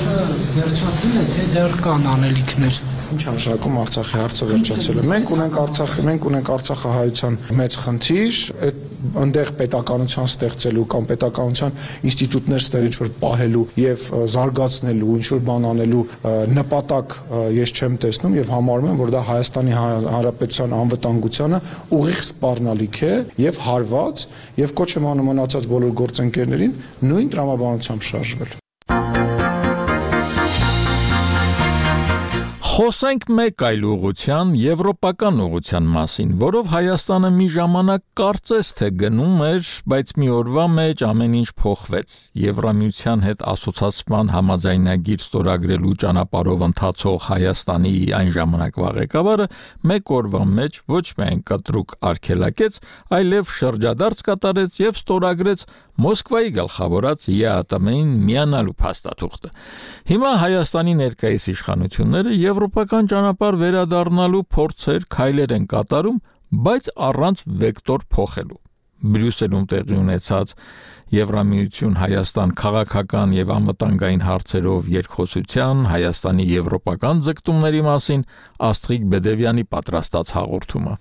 Վերջացել է, թե դեռ կան անելիքներ։ Ինչ նշանակում Արցախի հարցը վերջացել է։ Մենք ունենք Արցախահայության մեծ խնդիր, այնտեղ պետականության ստեղծելու կամ պետականության ինստիտուտներ ստեղծել ինչ-որ պահելու եւ զարգացնելու, ինչ-որ բան անելու նպատակ ես չեմ տեսնում եւ համարում եմ, որ դա Հայաստանի Հանրապետության անվտանգությանը ուղիղ սպառնալիք է եւ հարված եւ կոչ եմ անում մնացած բոլոր գործընկերներին նույն տրամաբանությամբ շարժվել։ Խոսենք մեկ այլ ուղղության, եվրոպական ուղղության մասին, որով Հայաստանը մի ժամանակ կարծես թե գնում էր, բայց մի օրվա մեջ ամեն ինչ փոխվեց։ Եվրամիության հետ ասոցիացման համաձայնագիր ստորագրելու ճանապարհով ընթացող Հայաստանի այն ժամանակվա ղեկավարը մեկ օրվա մեջ ոչ միայն կտրուկ արգելակեց, այլև շրջադարձ կատարեց եւ ստորագրեց Մոսկվայի գլխավորած ԵԱՏՄ-ին միանալու փաստաթուղթը։ Հիմա Հայաստանի ներկայիս իշխանությունները եվրոպական ճանապարհ վերադառնալու փորձեր քայլեր են կատարում, բայց առանց վեկտոր փոխելու։ Բրյուսելում տեղի ունեցած Եվրամիություն Հայաստան քաղաքական եւ անվտանգային հարցերով երկխոսության Հայաստանի եվրոպական ձգտումների մասին Աստղիկ Բեդևյանի պատրաստած հաղորդումը։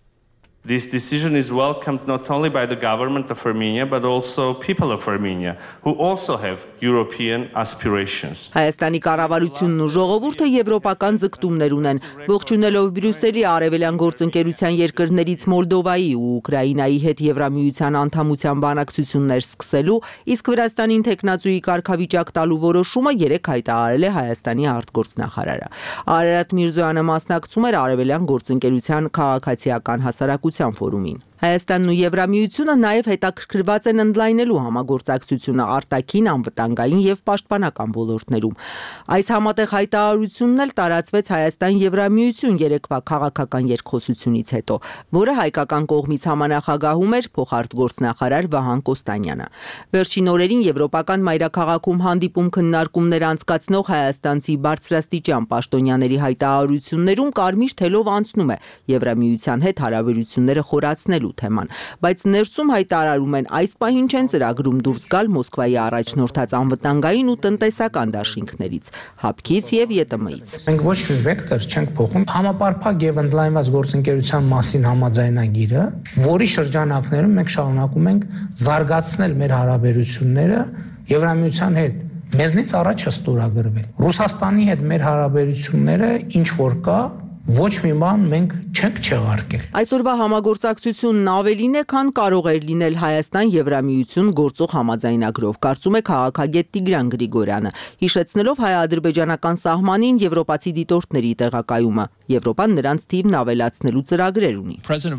This decision is welcomed not only by the government of Armenia, but also people of Armenia, who also have European aspirations. Հայաստանի կառավարությունն ու ժողովուրդը եվրոպական ձգտումներ ունեն, ողջունելով Բրյուսելի արևելյան գործընկերության երկրներից Մոլդովայի ու Ուկրաինայի հետ Եվրամիության անդամության բանակցություններ սկսելու, իսկ Վրաստանին տեխնացուի կարգավիճակ տալու որոշումը երեկ հայտարարել է Հայաստանի արտգործնախարարը։ Արարատ Միրզոյանը մասնակցում էր արևելյան գործընկերության քաղաքացիական հասարակության ֆորումին։ Հայաստանն ու Եվրամիությունը նաև հետաքրքրված են ընդլայնելու համագործակցությունը արտաքին, անվտանգային եւ պաշտպանական ոլորտներում։ Այս համատեղ հայտարարությունն էլ տարածվեց Հայաստան-Եվրամիություն երեկվա քաղաքական երկխոսությունից հետո, որը հայկական կողմից համանախագահում էր փոխարտգործնախարար Վահան Կոստանյանը։ Վերջին օրերին եվրոպական մայրաքաղաքում հանդիպում քննարկումներ անցկացնող հայաստանցի բարձրաստիճան պաշտոնյաների հայտարարություններում կարմիր թելով անցնում է Եվրամիության հետ հարաբերությունները խորացնելու թեման, բայց ներսում հայտարարում են այս պահին չեն ծրագրում դուրս գալ Մոսկվայի առաջնորդած անվտանգային ու տնտեսական դաշինքներից, ՀԱՊԿ-ից եւ ԵՏՄ-ից։ Մենք ոչ մի վեկտոր չենք փոխում, համապարփակ եւ ընդլայնված գործընկերության մասին համաձայնագիրը, որի շրջանակներում մենք շարունակում ենք զարգացնել մեր հարաբերությունները Եվրամիության հետ։ Մեզնից առաջ է ստորագրվել։ Ռուսաստանի հետ մեր հարաբերությունները ինչ որ կա, ոչ մի բան մենք չենք չեղարկել։ Այսօրվա համագործակցությունն ավելին է, քան կարող էր լինել Հայաստան-Եվրամիություն գործող համաձայնագրով, կարծում է քաղաքագետ Տիգրան Գրիգորյանը, հիշեցնելով հայ-ադրբեջանական սահմանին եվրոպացի դիտորդների տեղակայումը։ Եվրոպան նրանց թիվն ավելացնելու ծրագրեր ունի։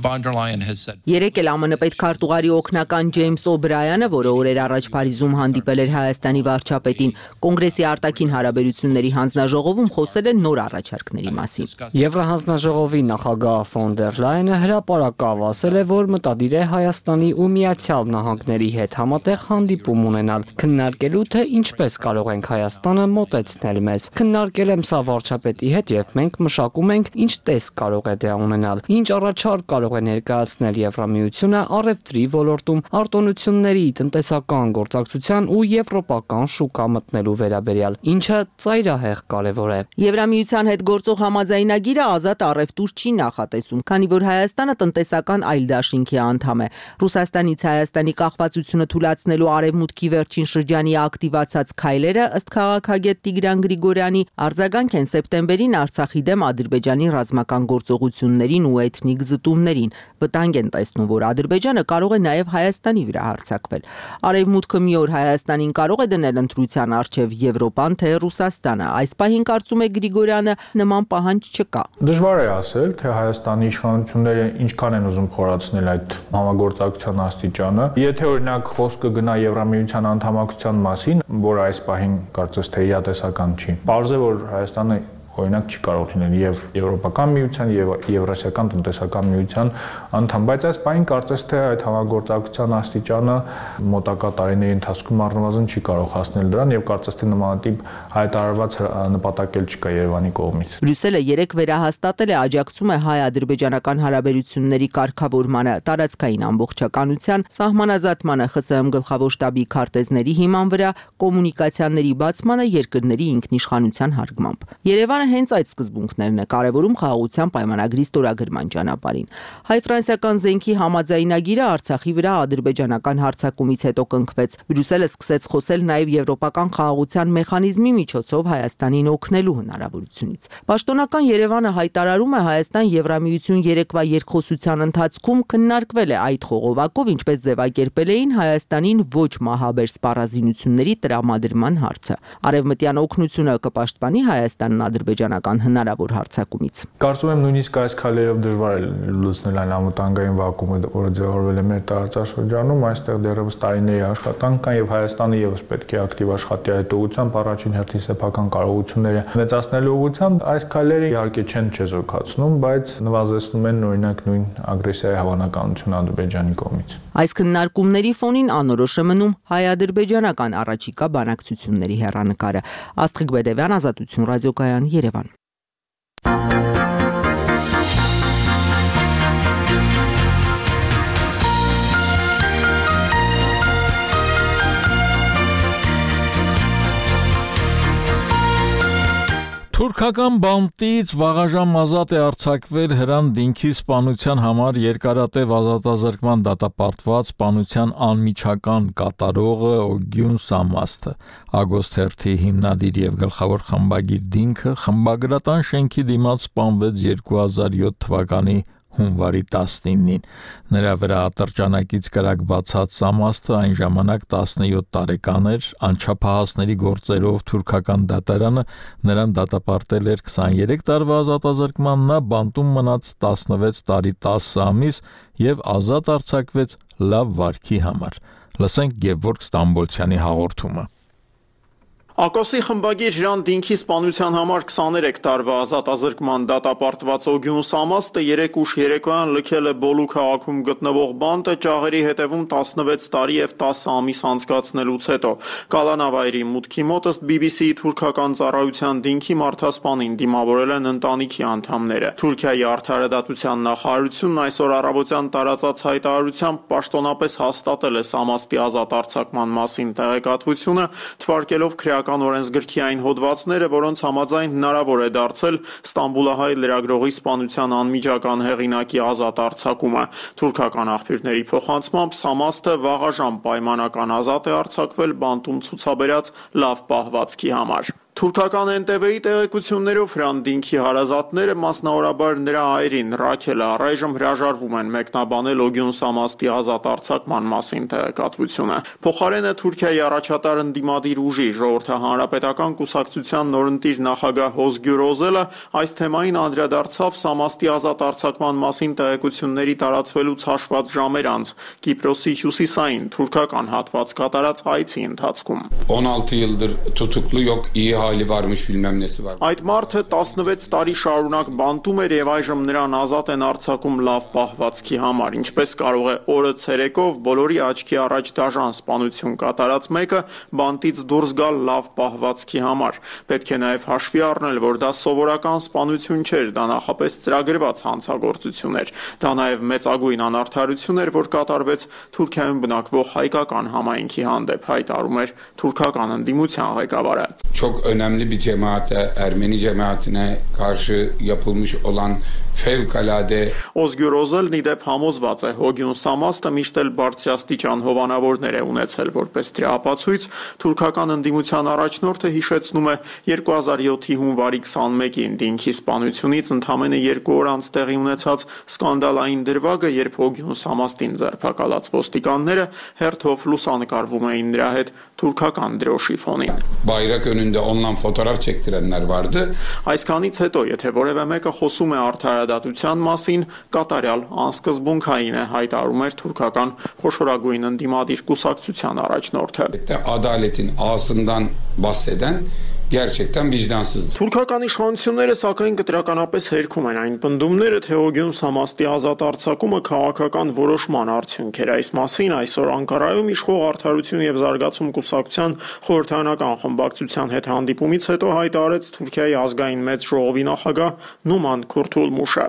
Երեկ էլ ԱՄՆ պետքարտուղարի օգնական Ջեյմս Օբրայանը, որը օրեր առաջ Փարիզում հանդիպել էր Հայաստանի վարչապետին, Կոնգրեսի արտաքին հարաբերությունների հանձնաժողովում խոսել է նոր առաջարկների մասին։ Եվրահանձնաժողովի նախագահ ֆոն դեր Լայենը հրապարակավ ասել է, որ մտադիր է Հայաստանի ու Միացյալ Նահանգների հետ համատեղ հանդիպում ունենալ, քննարկելու թե ինչպես կարող ենք Հայաստանը մոտեցնել մեզ։ Քննարկել եմ սա վարչապետի հետ եւ մենք մշակում ենք ինչ տեսք կարող է դա ունենալ, ինչ առաջարկ կարող է ներկայացնել Եվրամիությունը առևտրի ոլորտում, արտոնությունների, տնտեսական գործակցության ու եվրոպական շուկա մտնելու վերաբերյալ, ինչը ծայրահեղ կարևոր է։ Եվրամիության հետ գործող համաձայնագիրը ազատ առևտուր չի նախատեսում, քանի որ Հայաստանը տնտեսական այլ դաշինքի անդամ է։ Ռուսաստանից Հայաստանի կախվածությունը թույլատնելու արևմուտքի վերջին շրջանի ակտիվացած քայլերը, ըստ քաղաքագետ Տիգրան Գրիգորյանի, արձագանք են սեպտեմբերին Արցախի դեմ Ադրբեջանի ռազմական գործողություններին ու էթնիկ զտումներին։ Վտանգ են տեսնում, որ Ադրբեջանը կարող է նաև Հայաստանի վրա հարձակվել։ Արևմուտքը մի օր Հայաստանին կարող է դնել ընտրության առջև Եվրոպան թե Ռուսաստանը։ Այս պահին կարծում է Գրիգորյանը, նման պահանջ չկա։ Դժվար է ասել, թե Հայաստանի իշխանությունները ինչքան են ուզում խորացնել այդ համագործակցության աստիճանը։ Եթե օրինակ խոսքը գնա Եվրամիության անդամակցության մասին, որ այս պահին կարծես թե իրատեսական չի, պարզ է, որ Հայաստանը օրինակ չի կարող լինել եւ Եվրոպական միության եւ Եվրասիական տնտեսական միության անդամ, բայց այս պահին կարծես թե այդ համագործակցության աստիճանը մոտակա տարիների ընթացքում առնվազն չի կարող հասնել դրան եւ կարծես թե նմանատիպ հայտարարված նպատակ էլ չկա Երևանի կողմից։ Բրյուսելը երեք վերահաստատել է աջակցում է հայ-ադրբեջանական հարաբերությունների կարգավորմանը, տարածքային ամբողջականության, սահմանազատմանը, ԽՍՀՄ գլխավոր շտաբի քարտեզների հիման վրա, կոմունիկացիաների բացմանը, երկրների ինքնիշխանության հարգմամբ։ Երևանը հենց այդ սկզբունքներն է կարևորում խաղաղության պայմանագրի ստորագրման ճանապարհին։ Հայ-ֆրանսիական զենքի համաձայնագիրը Արցախի վրա ադրբեջանական հարձակումից հետո կնքվեց։ Բրյուսելը սկսեց խոսել նաև եվրոպական խաղաղության մեխանիզմի միջոցով Հայաստանին օգնելու հնարավորությունից։ Պաշտոնական Երևանը հայտարարում է Հայաստան-Եվրամիություն երեկվա երկխոսության ընթացքում քննարկվել է այդ խողովակով, ինչպես ձևակերպել էին Հայաստանին ոչ մահաբեր սպառազինությունների տրամադրման հարցը։ Արևմտյան օգնությունը կպաշտպանի Հայաստանն ադրբեջանական հնարավոր հարձակումից։ Կարծում եմ նույնիսկ այս քայլերով դժվար է լուծնել այն անվտանգային վակուումը, որը ձևավորվել է մեր տարածաշրջանում, այստեղ դեռևս տարիների աշխատանք կան եւ Հայաստանը եւս պետք է ակտիվ աշխատի այդ ուղղությամբ, առաջին հերթին սեփական կարողությունները մեծացնելու ուղղությամբ այս քայլերը իհարկե չեն չեզոքացնում, բայց նվազեցնում են օրինակ նույն ագրեսիայի հավանականությունը Ադրբեջանի կողմից։ Այս քննարկումների ֆոնին անորոշ է մնում հայ-ադրբեջանական առաջիկա բանակցությունների հեռանկարը։ Աստղիկ Բեդևյան, Ազատություն ռադիոկայան, Երևան։ Թուրքական բանտից վաղաժամ ազատ է արձակվել Հրան Դինքի սպանության համար երկարատև ազատազրկման դատապարտված սպանության անմիջական կատարողը Օգյուն Սամաստը։ Ագոստ 1-ի հիմնադիր եւ գլխավոր խմբագիր Դինքը խմբագրատան շենքի դիմաց սպանվեց 2007 թվականի հունվարի 19-ին։ Նրա վրա ատրճանակից կրակ բացած Սամաստը այն ժամանակ 17 տարեկան էր, անչափահասների գործերով թուրքական դատարանը նրան դատապարտել էր 23 տարվա ազատազրկման, նա բանտում մնաց 16 տարի 10 ամիս եւ ազատ արձակվեց լավ վարքի համար։ Լսենք Գևորգ Ստամբոլցյանի հաղորդումը։ Ակոսի խմբագիր Հրան Դինքի սպանության համար 23 տարվա ազատազրկման դատապարտված Օգյուն Սամաստը 3 ուշ երեկոյան լքել է Բոլու քաղաքում գտնվող բանտը ճաղերի հետևում 16 տարի եւ 10 ամիս անցկացնելուց հետո։ Կալանավայրի մուտքի մոտ ըստ BBC-ի թուրքական ծառայության Դինքի մարդասպանին դիմավորել են ընտանիքի անդամները։ Թուրքիայի արդարադատության նախարարությունն այսօր առավոտյան տարածած հայտարարությամբ պաշտոնապես հաստատել է Սամաստի ազատ արձակման մասին տեղեկատվությունը, թվարկելով օրենսգրքի այն հոդվածները, որոնց համաձայն հնարավոր է դարձել Ստամբուլահայ լրագրողի սպանության անմիջական հեղինակի ազատ արձակումը։ Թուրքական աղբյուրների փոխանցմամբ Սամաստը վաղաժամ պայմանական ազատ է արձակվել բանտում ցուցաբերած լավ պահվածքի համար։ Թուրքական NTV-ի տեղեկություններով Հրան Դինքի հարազատները, մասնավորաբար նրա այրին Ռաքելը, առայժմ հրաժարվում են մեկնաբանել Օգյուն Սամաստի ազատ արձակման մասին տեղեկատվությունը։ Փոխարենը Թուրքիայի առաջատար ընդդիմադիր ուժի Ժողովրդահանրապետական կուսակցության նորընտիր նախագահ Օզգյուր Օզելը այս թեմային անդրադարձավ Սամաստի ազատ արձակման մասին տեղեկությունների տարածվելուց հաշված ժամեր անց Կիպրոսի հյուսիսային թուրքական հատված կատարած այցի ընթացքում։ 16 yıldır tutuklu yok, iyi hali varmış bilmem nesi var. Այդ մարդը 16 տարի շարունակ բանտում էր եւ այժմ նրան ազատ են արձակում լավ պահվածքի համար, ինչպես կարող է օրը ցերեկով բոլորի աչքի առաջ դաժան սպանություն կատարած մեկը բանտից դուրս գալ լավ պահվածքի համար։ Պետք է նաեւ հաշվի առնել, որ դա սովորական սպանություն չէր, դա նախապես ծրագրված հանցագործություն էր։ Դա նաեւ մեծագույն անարդարություն էր, որ կատարվեց Թուրքիայում բնակվող հայկական համայնքի հանդեպ, հայտարարում էր թուրքական ընդդիմության ղեկավարը։ Çok önemli bir cemaate, Ermeni cemaatine karşı yapılmış olan fevkalade Օզգյուր Օզելն ի դեպ համոզված է, Օգյուն Սամաստը միշտ էլ բարձրաստիճան հովանավորներ է ունեցել որպես դրապացույց։ Թուրքական ընդդիմության առաջնորդը հիշեցնում է 2007-ի հունվարի 21-ին Դինքի սպանությունից ընդամենը 2 օր անց տեղի ունեցած սկանդալային դրվագը, երբ Օգյուն Սամաստին ձերբակալած ոստիկանները հերթով լուսանկարվում էին նրա հետ թուրքական դրոշի ֆոնին։ Bayrak önünde onunla fotoğraf çektirenler vardı. Այսքանից հետո, եթե որևէ մեկը խոսում է արդարադատության մասին, կատարյալ անսկզբունքային է, հայտարարում էր թուրքական խոշորագույն ընդդիմադիր կուսակցության առաջնորդը։ Adaletin ağasından bahseden gerçekten vicdansızdır. Թուրքական իշխանությունները սակայն կտրականապես հերքում են այն պնդումները, թե Օգյուն Սամաստի ազատ արձակումը քաղաքական որոշման արդյունք էր։ Այս մասին այսօր Անկարայում իշխող Արդարություն եւ զարգացում կուսակցության խորհրդարանական խմբակցության հետ հանդիպումից հետո հայտարարեց Թուրքիայի ազգային մեծ ժողովի նախագահ Numan Kurtulmuşը։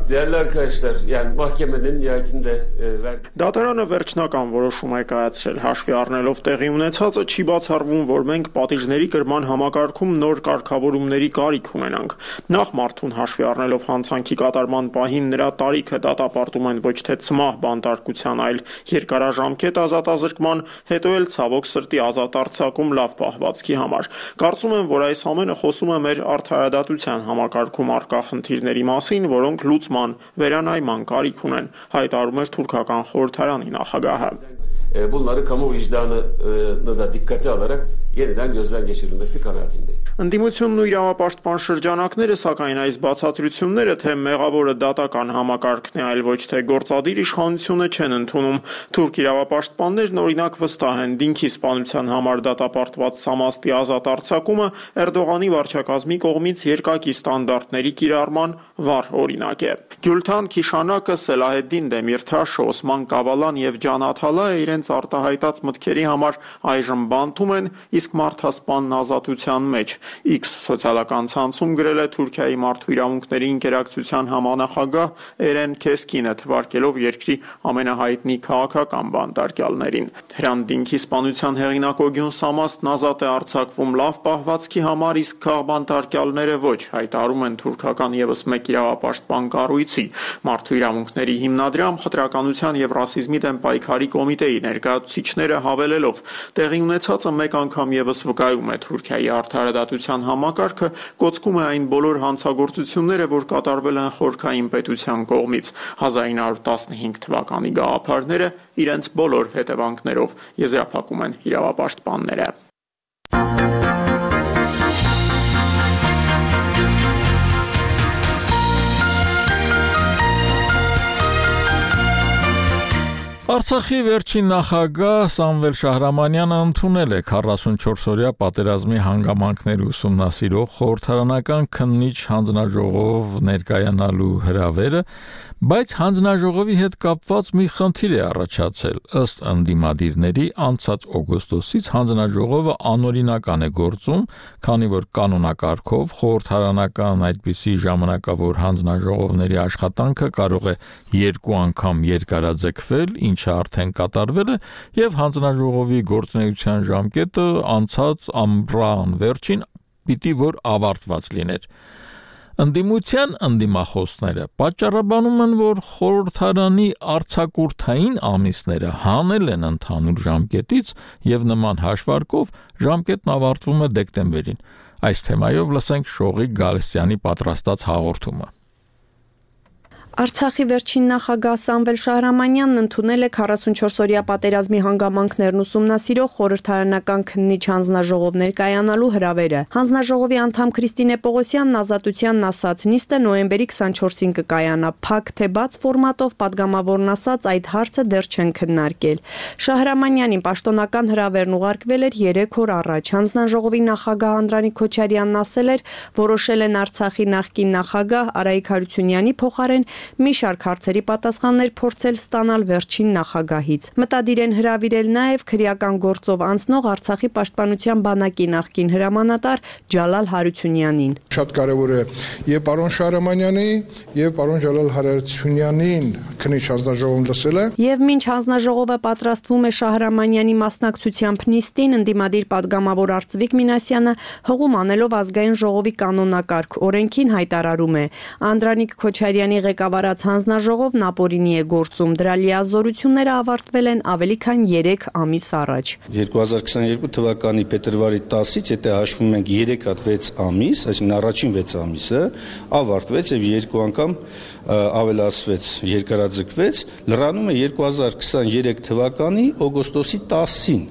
Դատարանը վերջնական որոշում է կայացրել, հաշվի առնելով տեղի ունեցածը, չի բացառվում, որ մենք պատիժների կրման համակարգում նոր կարգավորումների կարիք ունենանք։ Նախ մարդուն հաշվի առնելով հանցանքի կատարման պահին նրա տարիքը դատապարտում են ոչ թե ցմահ բանտարկության, այլ երկարաժամկետ ազատազրկման, հետո էլ ցավոք սրտի ազատ արձակում լավ պահվածքի համար։ Կարծում եմ, որ այս ամենը խոսում է մեր արդարադատության համակարգում առկա խնդիրների մասին, որոնք լուծման, վերանայման կարիք ունեն, հայտարարում էր թուրքական խորհրդարանի նախագահը։ Bunları kamu vicdanına da dikkate alarak yeniden gözden geçirilmesi kanaatindeyim. Ընդդիմությունն ու իրավապաշտպան շրջանակները, սակայն այս բացատրությունները, թե մեղավորը դատական համակարգն է, այլ ոչ թե գործադիր իշխանությունը չեն ընդունում։ Թուրք իրավապաշտպաններն օրինակ վստահ են, դինքի սպանության համար դատապարտված Սամաստի ազատ արձակումը Էրդողանի վարչակազմի կողմից երկակի ստանդարտների կիրառման վառ օրինակ է։ Գյուլթան Քիշանակը, Սելահեդդին Դեմիրթաշ, Օսման Կավալան եւ Ջան Աթալայը իրենց արտահայտած մտքերի համար այժմ բանտում են, իսկ մարդասպանն ազատության մեջ։ X սոցիալական ցանցում գրել է Թուրքիայի մարդու իրավունքների ինտերակցիան համանախագահ Էրեն Քեսկինը, թվարկելով երկրի ամենահայտնի քաղաքական բանտարկյալներին։ Հրանտինքի սպանության հեղինակ Օգյուն Սամաստն ազատ է արձակվում լավ պահվածքի համար, իսկ քաղբանտարկյալները ոչ, հայտարարում են թուրքական եւս մեկ իրավապաշտպան կառույցի մարդու իրավունքների հիմնադրամ խտրականության եւ ռասիզմի դեմ պայքարի կոմիտեի ներկայացուցիչները հավելելով տեղի ունեցածը մեկ անգամ եւս վկայում է Թուրքիայի արդարադատության համակարգը կոծկում է այն բոլոր հանցագործությունները, որ կատարվել են խորքային պետության կողմից 1915 թվականի գաղափարները իրենց բոլոր հետևանքներով եզրափակում են իրավապաշտպանները։ Արցախի վերջին նախագահ Սամվել Շահրամանյանը ընդունել է 44-օրյա պատերազմի հանգամանքներ ուսումնասիրող խորհրդարանական քննիչ հանձնաժողով ներկայանալու հրավերը, բայց հանձնաժողովի հետ կապված մի խնդիր է առաջացել։ Ըստ ընդդիմադիրների անցած օգոստոսից հանձնաժողովը անօրինական է գործում, քանի որ կանոնակարգով խորհրդարանական այդպիսի ժամանակավոր հանձնաժողովների աշխատանքը կարող է 2 անգամ երկարաձգվել, ինչը արդեն կատարվել է, եւ հանձնաժողովի գործունեության ժամկետը անցած ամռան վերջին պիտի որ ավարտված լիներ։ Ընդդիմության ընդդիմախոսները պատճառաբանում են, որ խորհրդարանի արձակուրդային ամիսները հանել են ընդհանուր ժամկետից եւ նման հաշվարկով ժամկետն ավարտվում է դեկտեմբերին։ Այս թեմայով լսենք Շողիկ Գալստյանի պատրաստած հաղորդումը։ Արցախի վերջին նախագահ Սամվել Շահրամանյանն ընդունել է 44-օրյա պատերազմի հանգամանքներն ուսումնասիրող խորհրդարանական քննիչ հանձնաժողով ներկայանալու հրավերը։ Հանձնաժողովի անդամ Քրիստինե Պողոսյանն Ազատությանն ասաց, նիստը նոյեմբերի 24-ին կկայանա, փակ թե բաց ֆորմատով պատգամավորն ասաց, այդ հարցը դեռ չեն քննարկել։ Շահրամանյանին պաշտոնական հրավերն ուղարկվել էր 3 օր առաջ։ Հանձնաժողովի նախագահ Անդրանիկ Քոչարյանն ասել էր, որոշել են Արցախի նախկին նախագահ Արայիկ Հարությունյանի փոխարեն մի շարք հարցերի պատասխաններ փորձել ստանալ վերջին նախագահից։ Մտադիր են հրավիրել նաև քրեական գործով անցնող Արցախի պաշտպանության բանակի նախկին հրամանատար Ջալալ Հարությունյանին։ Շատ կարևոր է եւ պարոն Շահրամանյանի եւ պարոն Ջալալ Հարությունյանին քննիչ հանձնաժողովում լսելը։ Եվ մինչ հանձնաժողովը պատրաստվում է Շահրամանյանի մասնակցությամբ նիստին, ընդդիմադիր падգամավոր Արծվիկ Մինասյանը հողում անելով ազգային ժողովի կանոնակարգ օրենքին հայտարարում է. Անդրանիկ Քոչարյանի ղեկավարած հանձնաժողովն ապօրինի է գործում, դրա լիազորությունները ավարտվել են ավելի քան 3 ամիս առաջ։ 2022 թվականի փետրվարի 10-ից, եթե հաշվում ենք 3 հատ 6 ամիս, այսինքն առաջին 6 ամիսը ավարտվեց եւ 2 անգամ ավելացվեց, երկարաձգվեց, լրանում է 2023 թվականի օգոստոսի 10-ին։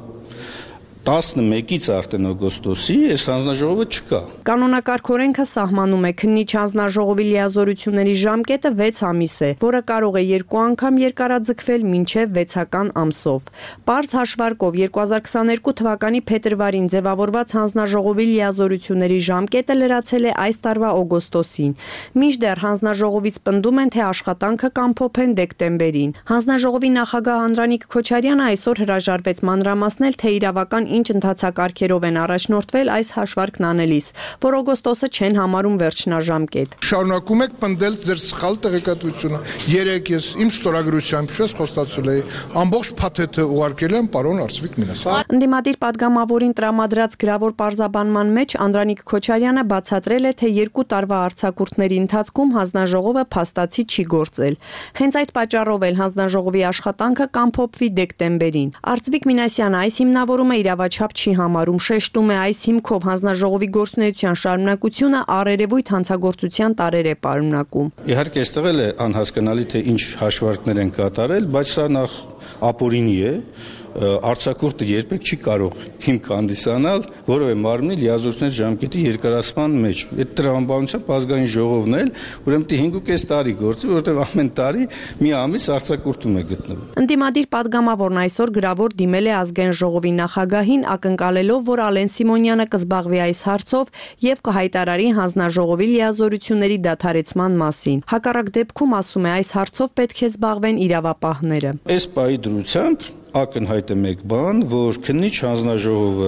11-ից արդեն օգոստոսի այս հանձնաժողովը չկա։ Կանոնակարգ օրենքը սահմանում է քննիչ հանձնաժողովի լիազորությունների ժամկետը 6 ամիս է, որը կարող է 2 անգամ երկարաձգվել մինչև 6-ական ամսով։ Պարզ հաշվարկով 2022 թվականի փետրվարին ձևավորված հանձնաժողովի լիազորությունների ժամկետը լրացել է այս տարվա օգոստոսին։ Մինչդեռ հանձնաժողովից պնդում են, թե աշխատանքը կամփոփեն դեկտեմբերին։ Հանձնաժողովի նախագահ Անդրանիկ Քոչարյանը այսօր հրաժարվեց մանրամասնել, թե իրավական ինչ ընթացակարգերով են առաջնորդվել այս հաշվարկն անելիս, որ օգոստոսը չեն համարում վերջնաժամկետ։ Շարունակում եք պնդել ձեր սխալ տեղեկատվությունը։ Երեք ես իմ ստորագրությամբ ես խոստացել էի ամբողջ փաթեթը ուղարկել եմ պարոն Արծվիկ Մինասյանին։ Ընդդիմադիր падգամավորին տրամադրած գրավոր պարզաբանման մեջ Անդրանիկ Քոչարյանը բացատրել է, թե 2 տարվա արձակուրդների ընթացքում հանձնաժողովը փաստացի չի գործել։ Հենց այդ պատճառով էլ հանձնաժողովի աշխատանքը կամփոփվի դեկտեմբերին։ Արծվիկ Մինասյանը այս հիմնավորումը իրավաչափ չի համարում, շեշտում է այս հիմքով հանձնաժողովի գործունեության շարունակությունը առերևույթ հանցագործության տարեր է պարունակում։ Իհարկե, այստեղ էլ է անհասկանալի, թե ինչ հաշվարկներ են կատարել, բայց սա նախ ապօրինի է, արձակուրդը երբեք չի կարող հիմք հանդիսանալ որևէ մարմնի լիազորությունների ժամկետի երկարացման մեջ։ Այդ տրամաբանությամբ ազգային ժողովն էլ ուրեմն 5.5 տարի գործի, որովհետև ամեն տարի մի ամիս արձակուրդում է գտնվում։ Ընդդիմադիր падգամավորն այսօր գրավոր դիմել է ազգային ժողովի նախագահին, ակնկալելով, որ Ալեն Սիմոնյանը կզբաղվի այս հարցով եւ կհայտարարի հանձնաժողովի լիազորությունների դադարեցման մասին։ Հակառակ դեպքում, ասում է, այս հարցով պետք է զբաղվեն իրավապահները։ Այս պահի դրությամբ ակնհայտ է մեկ բան, որ քննիչ հանձնաժողովը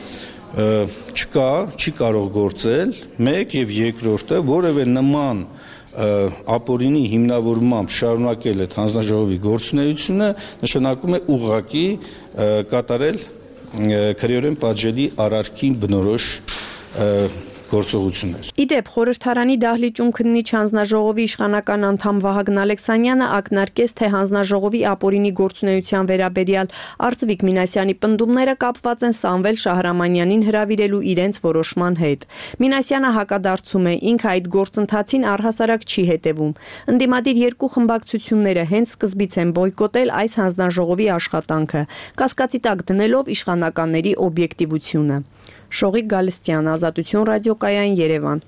չի կարող գործել, մեկ եւ երկրորդը որևէ նման ապօրինի հիմնավորմամբ շարունակել այդ հանձնաժողովի գործունեությունը նշանակում է ուղղակի կատարել քրեորեն պատժելի արարքին բնորոշ գործողություններ։ Իդեպ խորհրդարանի դահլիճում քննիչ հանձնաժողովի իշխանական անդամ Վահագն Ալեքսանյանը ակնարկեց, թե հանձնաժողովի ապօրինի գործունեության վերաբերյալ Արծվիկ Մինասյանի պնդումները կապված են Սամվել Շահրամանյանին հրավիրելու իրենց որոշման հետ։ Մինասյանը հակադարձում է, ինքը այդ գործընթացին առհասարակ չի հետևում։ Ընդդիմադիր երկու խմբակցությունները հենց սկզբից են բոյկոտել այս հանձնաժողովի աշխատանքը, կասկածի տակ դնելով իշխանականների օբյեկտիվությունը։ Շողիկ Գալստյան, Ազատություն ռադիոկայան, Երևան։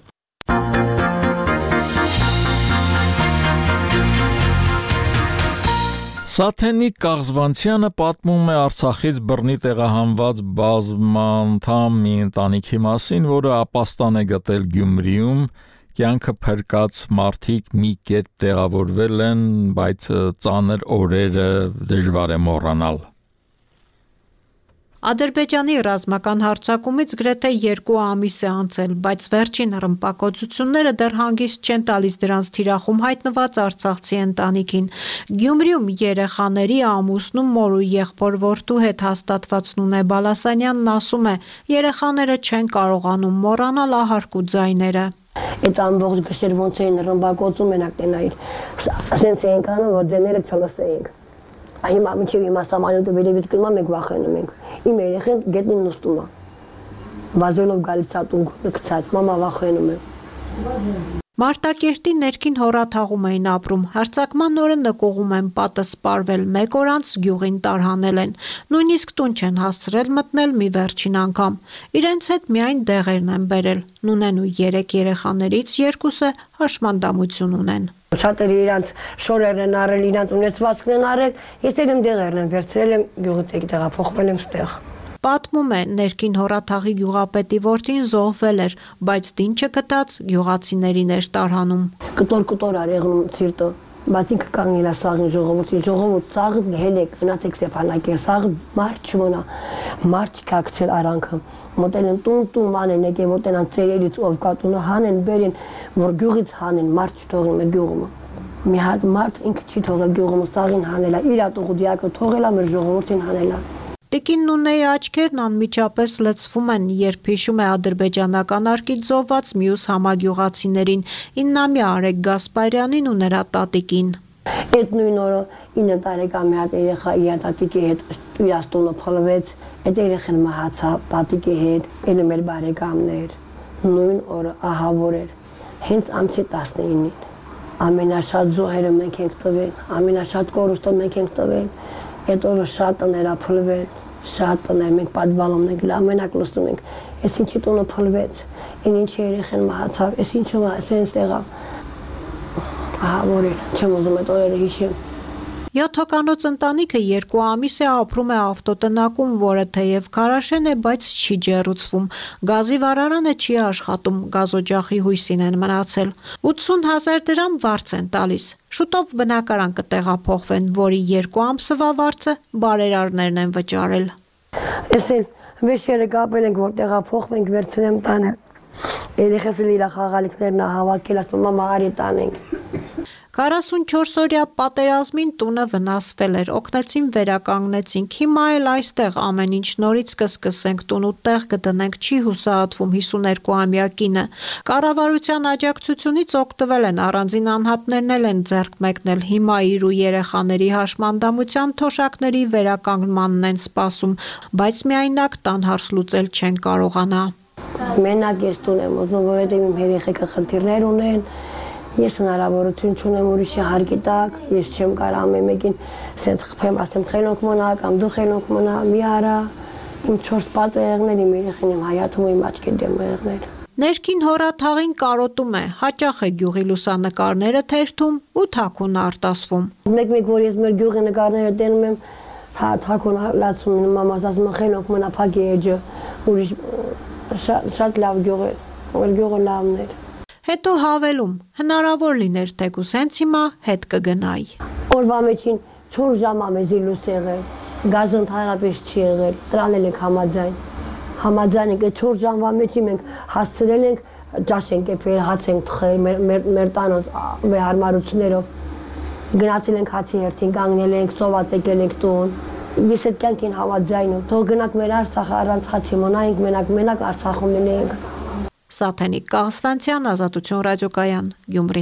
Սաթենիկ Կաղզվանցյանը պատմում է Արցախից բռնի տեղահանված բազմանդամ մի ընտանիքի մասին, որը ապաստան է գտել Գյումրիում, կյանքը փրկած մարդիկ մի կերպ տեղավորվել են, բայց ծանր օրերը դժվար է մոռանալ։ Ադրբեջանի ռազմական հարձակումից գրեթե 2 ամիս է անցել, բայց վերջին ռմբակոծությունները դեռ հանգիստ չեն տալիս դրանց թիրախում հայտնված արցախցի ընտանիքին։ Գյումրիում երեխաների ամուսնում մոր ու եղբոր որդու հետ հաստատված Նունե Բալասանյանն ասում է, երեխաները չեն կարողանում մոռանալ ահարկ ու ձայները։ Այդ ամբողջ գիշեր ոնց էին ռմբակոծում մենակ տենայր։ Ասենց էինք անում, որ դեները չլսեինք։ Հիմա մինչև իմ ասամանյութը վերևից կրում ենք վախենում ենք։ Իմ երեխեն գետնին նստում է։ Վազելով գալիս ատունք գցած, մամա վախենում է։ Մարտակերտի ներքին հորաթաղում էին ապրում, հարձակման օրը նկողում են պատը սպարվել, մեկ օր անց գյուղին տարհանել են, նույնիսկ տուն չեն հասցրել մտնել մի վերջին անգամ, իրենց հետ միայն դեղերն են բերել, Նունեն ու 3 երեխաներից 2-ը հաշմանդամություն ունեն։ Շատերը իրանց շորերն են արել, իրանց ունեցվածքն են արել, ես էլ իմ դեղերն եմ վերցրել եմ գյուղից տեղափոխվել եմ ստեղ։ Պատմում է, ներքին հորաթաղի գյուղապետի որդին զոհվել էր, բայց դին չգտած գյուղացիներին էր տարհանում։ Կտոր արեղնում սիրտը, բայց ինքը կանգնել է սաղին ժողովուրդ սաղը հելեք, գնացեք Ստեփանակերտ, սաղը մարդ չմնա, մարդ չկացել արանքը։ Մոտել են տուն մանեն, եկե մոտենան ծերերից ով կա տունը հանեն, բերեն, որ գյուղից հանեն, մարդ չթողին մեր գյուղումը։ Մի հատ մարդ ինքը չի թողել գյուղումը, սաղին հանելա, իր ատուղուդիակը թողելա մեր ժողովրդին հանելա։ Տիկին Նունեի աչքերն անմիջապես լցվում են, երբ հիշում է ադրբեջանական արկից զոհված մյուս համագյուղացիներին, 9-ամյա Արեգ Գասպարյանին ու նրա տատիկին։ Այդ նույն օրը 9 տարեկան մի հատ երեխա իր տատիկի հետ իրաց տունը փլվեց, այդ երեխան մահացավ տատիկի հետ, էլ մեր բարեկամներ։ Նույն օրը ահավոր էր, հենց ամսի 19-ին։ Ամենաշատ զոհերը մենք ենք տվել, ամենաշատ կորուստը մենք ենք տվել։ Այդ օրը շատ տներ փլվել, շատ տներ մենք պատվալում ենք, ամենակ լսում ենք, այս ինչի տունը փլվեց, ինչ երեխան մահացավ, այս ինչը ասենց եղավ։ Ահավոր էր, չեմ ուզում այդ օրերը հիշեմ։ 7 հոկանոց ընտանիքը 2 ամիս է ապրում է ավտոտնակում, որը թեև քարաշեն է, բայց չի ջեռուցվում։ Գազի վառարանը չի աշխատում, գազօջախի հույսին են մնացել։ 80,000 դրամ վարձ են տալիս։ Շուտով բնակարան կտեղափոխվեն, որի 2 ամսվա վարձը բարերարներն են վճարել։ Էսել վեշերը կապել ենք, որ տեղափոխվենք, վերցնեմ տանը։ Երեխաս իր խաղալիքներն հավաքել, ասում մամա արի տանենք։ 44-օրյա պատերազմին տունը վնասվել էր, օգնեցին վերականգնեցինք, հիմա էլ այստեղ ամեն ինչ նորից կսկսենք, տուն ու տեղ կդնենք, չի հուսահատվում 52-ամյա կինը։ Կառավարության աջակցությունից օգտվել են, առանձին անհատներն էլ են ձեռք մեկնել, հիմա իր ու երեխաների հաշմանդամության թոշակների վերականգնմանն են սպասում, բայց միայնակ տան հարց լուծել չեն կարողանա։ Մենակ ես տուն եմ ուզում, որովհետև իմ երեխեքը խնդիրներ ունեն, Ես հնարավորություն չունեմ ուրիշի հարկի տակ, ես չեմ կարող ամեն մեկին ասենց խփեմ, ասեմ խելոք մնա կամ դու խելոք մնա, մի արա իմ 4 պատերներ իմ երեխին իմ հայաթում իմ աչքի դեմ երեխներ։ Ներքին հորաթաղին կարոտում է, հաճախ է գյուղի լուսանկարները թերթում ու թաքուն արտասվում։ Մեկ որ ես մեր գյուղի նկարները տենում եմ, թաքուն լացում եմ, մամաս ասում խելոք մնա փակի էջը, ուրիշ շատ լավ գյուղ է, որ գյուղը լավն էր։ Հետո հավելում, հնարավոր լիներ թեկուս հենց հիմա հետ կգնայի։ Օրվա մեջին 4 ժամ ամեզի լույս եղել, գազը ընդհանրապես չի եղել, տրանել ենք համաձայն։ Համաձայն ենք, 4 ժամվա մեջի մենք հասցրել ենք, ճաշ ենք եփել, հաց ենք թխել մեր տանը վեհարմարություններով։ Գնացել ենք հացի հերթին, կանգնել ենք, սոված եկել ենք տուն։ Ես այդ կյանքին համաձայն եմ, թող գնանք մեր Արցախը առանց հացի մնայինք, մենակ Արցախում լինենք։ Սաթենիկ Կաղստանցյան, Ազատություն ռադիոկայան, Գյումրի։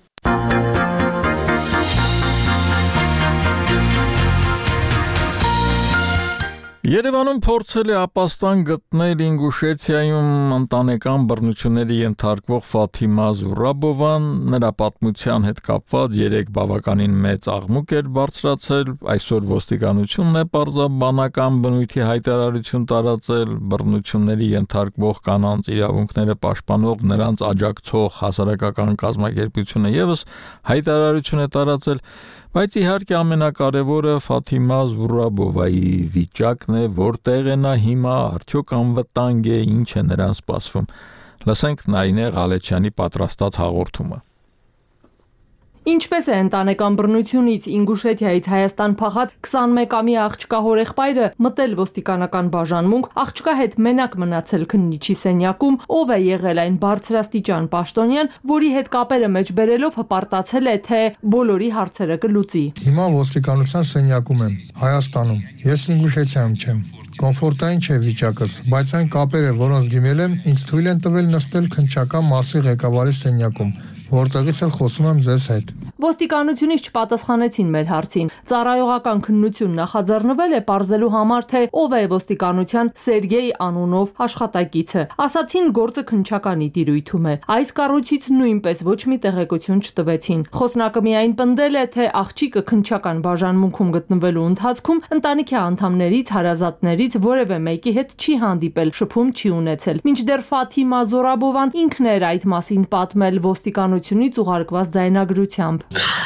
Երևանում փորձել է ապաստան գտնել Ինգուշեթիայում ընտանեկան բռնությունների ենթարկվող Ֆաթիմա Զուրաբովան, նրա պատմության հետ կապված 3 բավականին մեծ աղմուկ էր բարձրացել, այսօր ոստիկանությունն է պարզաբանական բնույթի հայտարարություն տարածել, բռնությունների ենթարկվող կանանց իրավունքները պաշտպանող նրանց աջակցող հասարակական կազմակերպությունը եւս հայտարարություն է տարածել, բայց իհարկե ամենակարևորը Ֆաթիմա Զուրաբովայի վիճակն է, որտեղ է նա հիմա, արդյոք անվտանգ է, ինչ է նրան սպասվում։ Լսենք Նարինե Ղալեչյանի պատրաստած հաղորդումը։ Ինչպես է ընտանեկան բռնությունից Ինգուշեթիայից Հայաստան փախած 21-ամյա աղջկա հորեղբայրը մտել ոստիկանական բաժանմունք, աղջկա հետ մենակ մնացել քննիչի սենյակում, ով է եղել այն բարձրաստիճան պաշտոնյան, որի հետ կապերը մեջ բերելով հպարտացել է, թե բոլորի հարցերը կլուծի։ Հիմա ոստիկանության սենյակում եմ, Հայաստանում։ Ես Ինգուշեթիայում չեմ։ Կոմֆորտային չէ վիճակս, բայց այն կապերը, որոնց դիմել եմ, ինձ թույլ են տվել նստել քննչական մասի ղեկավարի սենյակում, որտեղից էլ խոսում եմ ձեզ հետ։ Ոստիկանությունից չպատասխանեցին մեր հարցին։ Ծառայողական քննություն նախաձեռնվել է պարզելու համար, թե ով է ոստիկանության Սերգեյ անունով աշխատակիցը։ Ասացին գործը քննչականի տիրույթում է։ Այս կառույցից նույնպես ոչ մի տեղեկություն չտվեցին։ Խոսնակը միայն պնդել է, թե աղջիկը քննչական բաժանմունքում գտնվելու ընթացքում ընտանիքի անդամներից, հարազատներից որևէ մեկի հետ չի հանդիպել, շփում չի ունեցել։ Մինչդեռ Ֆաթիմա Զորաբովան ինքն էր այդ մասին պատմել ոստիկանությունից ուղարկված ձայնագրությամբ։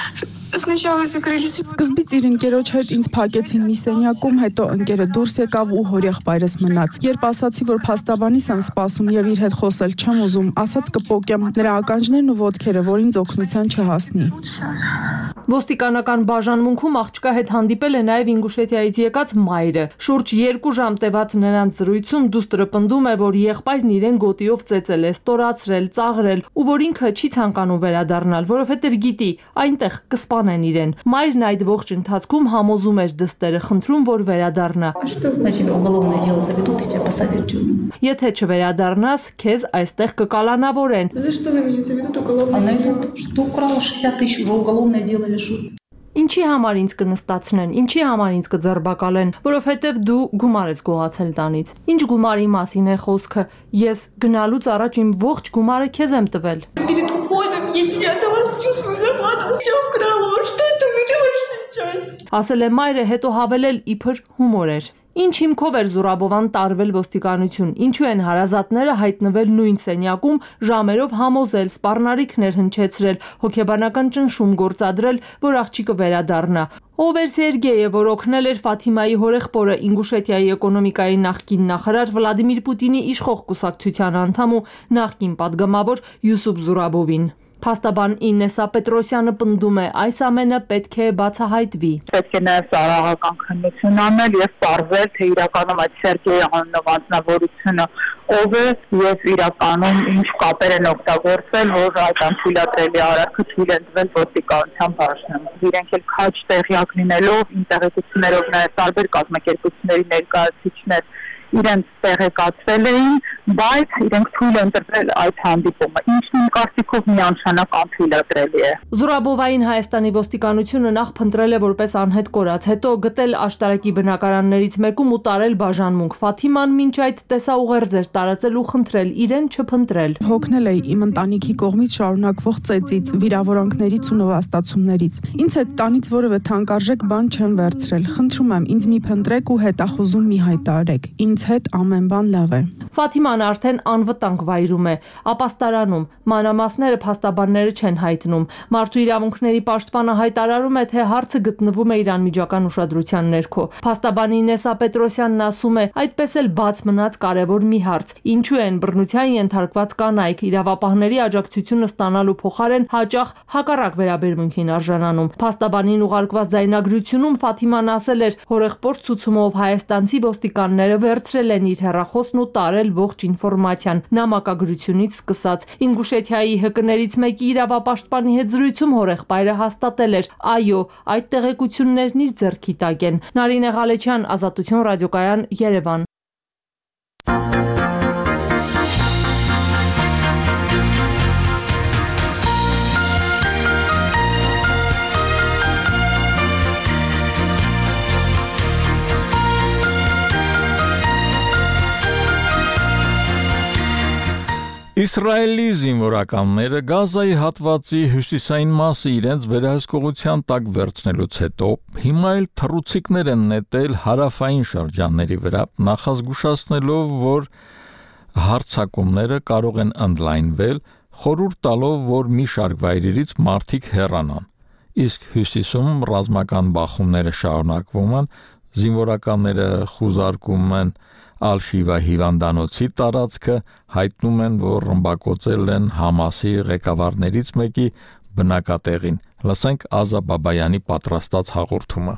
Սկզբից իր ընկերոջ հետ ինձ փակեցին մի սենյակում, հետո ընկերը դուրս եկավ ու հորեղբայրս մնաց։ Երբ ասացի, որ փաստաբանիս եմ սպասում եւ իր հետ խոսել չեմ ուզում, ասաց կպոկեմ նրա ականջներն ու ոտքերը, որ ինձ օգնության չհասնի։ Ոստիկանական բաժանմունքում աղջկա հետ հանդիպել է նաև Ինգուշեթիայից եկած մայրը։ Շուրջ 2 ժամ տևած նրանց զրույցում դուստրը պնդում է, որ եղբայրն իրեն գոտիով ծեծել է, ստորացրել, ծաղրել ու որ ինքը չի ցանկանում վերադառնալ, որովհետև գիտի, այնտեղ կսպանեն իրեն։ Մայրն այդ ողջ ընթացքում համոզում էր դստերը, խնդրում, որ վերադառնա։ Եթե չվերադառնաս, քեզ այստեղ կկալանավորեն։ Ինչի համար ինձ կնստացնեն, ինչի համար ինձ կձերբակալեն, որովհետև դու գումար ես գողացել տանից։ Ինչ գումարի մասին է խոսքը։ Ես գնալուց առաջ իմ ողջ գումարը քեզ եմ տվել։ Ասել է մայրը, հետո հավելել իբր հումոր էր։ Ինչ հիմքով էր Զուրաբովան տարվել ոստիկանություն, ինչու են հարազատները հայտնվել նույն սենյակում, ժամերով համոզել, սպառնալիքներ հնչեցրել, հոգեբանական ճնշում գործադրել, որ աղջիկը վերադառնա։ Ով էր Սերգեյը, որ օգնել էր Ֆաթիմայի հորեղբորը Ինգուշեթիայի էկոնոմիկայի նախկին նախարար Վլադիմիր Պուտինի իշխող կուսակցության անդամ ու նախկին падգամավոր Յուսուփ Զուրաբովին։ Փաստաբան Ինեսա Պետրոսյանը պնդում է, այս ամենը պետք է բացահայտվի։ Պետք է նաև ծառայողական քննություն անել եւ պարզել, թե իրականում այդ Սերգեյ անունով անձնավորությունը ով է եւ իրականում ինչ կապեր են օգտագործել, որ այդ անթույլատրելի արարքը թույլ են տվել ոստիկանության բաժնում։ Իրենք էլ քաջ տեղյակ լինելով, ինտերեսություններով նաև տարբեր կազմակերպությունների ներկայացուցիչներ իրենց տեղեկացվել էին, բայց իրենք թույլ են տրվել այդ հանդիպումը, ինչն իմ կարծիքով միանշանակ անթույլատրելի է։ Զուրաբովային Հայաստանի ոստիկանությունը նախ փնտրել է որպես անհետ կորած, հետո գտել աշտարակի բնակարաններից մեկում ու տարել բաժանմունք։ Ֆաթիման մինչ այդ տեսաուղերձ էր տարածել ու խնդրել իրեն չփնտրել։ Հոգնել էի իմ ընտանիքի կողմից շարունակվող ծեծից, վիրավորանքներից ու նվաստացումներից։ Ինձ հետ տանից որևէ թանկարժեք բան չեմ վերցրել։ Խնդրում եմ, ինձ մի փնտրեք ու հետախուզում մի հայտարարեք։ Ինձ հետ ամեն բան լավ է։ Ֆաթիման արդեն անվտանգ վայրում է, ապաստարանում, մանրամասները փաստաբանները չեն հայտնում։ Մարդու իրավունքների պաշտպանը հայտարարում է, թե հարցը գտնվում է իր անմիջական ուշադրության ներքո։ Փաստաբան Ինեսա Պետրոսյանն ասում է, այդպես էլ բաց մնաց կարևոր մի հարց. ինչու են բռնության ենթարկված կանայք իրավապահների աջակցությունը ստանալու փոխարեն հաճախ հակառակ վերաբերմունքին արժանանում։ Փաստաբանին ուղարկված ձայնագրությունում Ֆաթիման ասել էր, հորեղբորդ ցուցումով հայաստանցի ոստիկանները վերցրել են իր հեռախոսն ու տարել ողջ ինֆորմացիան նամակագրությունից սկսած։ Ինգուշեթիայի ՀԿ-ներից մեկի իրավապաշտպանի հետ զրույցում հորեղբայրը հաստատել էր, այո, այդ տեղեկություններն իր ձեռքի տակ են։ Նարինե Ղալեչյան, Ազատություն ռադիոկայան, Երևան։ Իսրայելի զինվորականները Գազայի հատվածի հյուսիսային մասը իրենց վերահսկողության տակ վերցնելուց հետո հիմա էլ թռուցիկներ են նետել հարավային շրջանների վրա, նախազգուշացնելով, որ հարձակումները կարող են ընդլայնվել, խորհուրդ տալով, որ մի շարք վայրերից մարդիկ հեռանան։ Իսկ հյուսիսում ռազմական բախումները շարունակվում են, զինվորականները խուզարկում են Ալ-Շիվա հիվանդանոցի տարածքը, հայտնում են, որ ռմբակոծել են Համասի ղեկավարներից մեկի բնակատեղին։ Լսենք Ազա Բաբայանի պատրաստած հաղորդումը։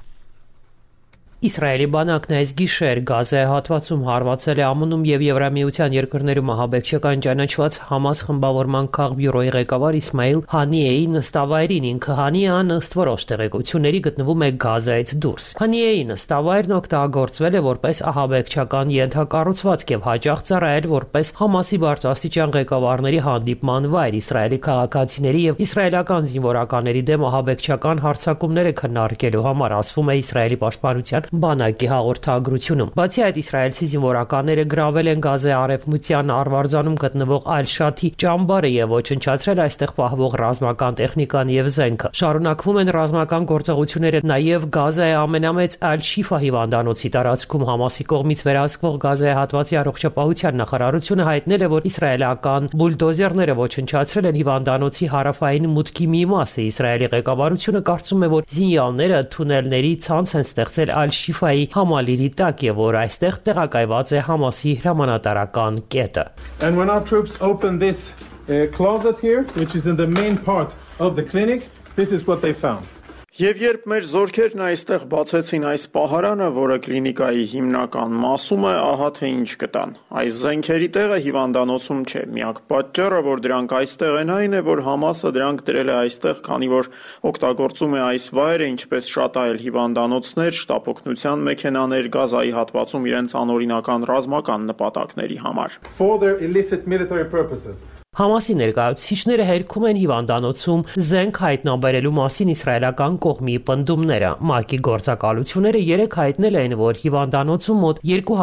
Իսրայելի բանակն այս գիշեր Գազայի հատվածում հարվածել է ԱՄՆ-ում եւ Եվրամիության երկրներում ահաբեկչական ճանաչված Համաս խմբավորման քաղբյուրոյի ղեկավար Իսմայիլ Հանիեի նստավայրին։ Ինքը Հանիան ըստ որոշ տեղեկությունների գտնվում է Գազայից դուրս։ Հանիեի նստավայրն օգտագործվել է որպես ահաբեկչական ենթակառուցվածք եւ հաճախ ծառայել որպես Համասի բարձրաստիճան ղեկավարների հանդիպման վայր։ Իսրայելի քաղաքացիների եւ իսրայելական զինվորականների դեմ ահաբեկչական հարձակումները քննարկելու համար, ասվում է Իսրայելի պաշտպանության բանակի հաղորդագրությունում։ Բացի այդ, իսրայելցի զինվորականները գրավել են Գազայի արևմտյան արվարձանում գտնվող Ալ-Շաթի ճամբարը եւ ոչնչացրել այստեղ պահվող ռազմական տեխնիկան եւ զենքը։ Շարունակվում են ռազմական գործողությունները նաեւ Գազայի ամենամեծ Ալ-Շիֆա հիվանդանոցի տարածքում։ Համասի կողմից վերահսկվող Գազայի հատվածի առողջապահության նախարարությունը հայտնել է, որ իսրայելական բուլդոզերները ոչնչացրել են հիվանդանոցի հարավային մուտքի մի մասը։ Իսրայելի ղեկավարությունը կարծում է, որ զինյալները թունելների ցանց են ստեղծել Ալ-Շիֆայի համալիրի տակ եւ որ այստեղ տեղակայված է Համասի հրամանատարական կետը։ And when our troops opened this closet here, which is in the main part of the clinic, this is what they found. Եվ երբ մեր զորքերն այստեղ բացեցին այս պահարանը, որը կլինիկայի հիմնական մասում է, ահա թե ինչ գտան։ Այս զենքերի տեղը հիվանդանոցում չէ։ Միակ պատճառը, որ դրանք այստեղ են, այն է, որ Համասը դրանք դրել է այստեղ, քանի որ օգտագործում է այս վայրը, ինչպես շատ այլ հիվանդանոցներ, շտապօգնության մեքենաներ Գազայի հատվածում իրենց անօրինական ռազմական նպատակների համար։ For their illicit military purposes. Համասի ներկայացուցիչները հերքում են հիվանդանոցում զենք հայտնաբերելու մասին իսրայելական կողմի պնդումները։ ՄԱԿ-ի գործակալությունները երեկ հայտնել էին, որ հիվանդանոցում մոտ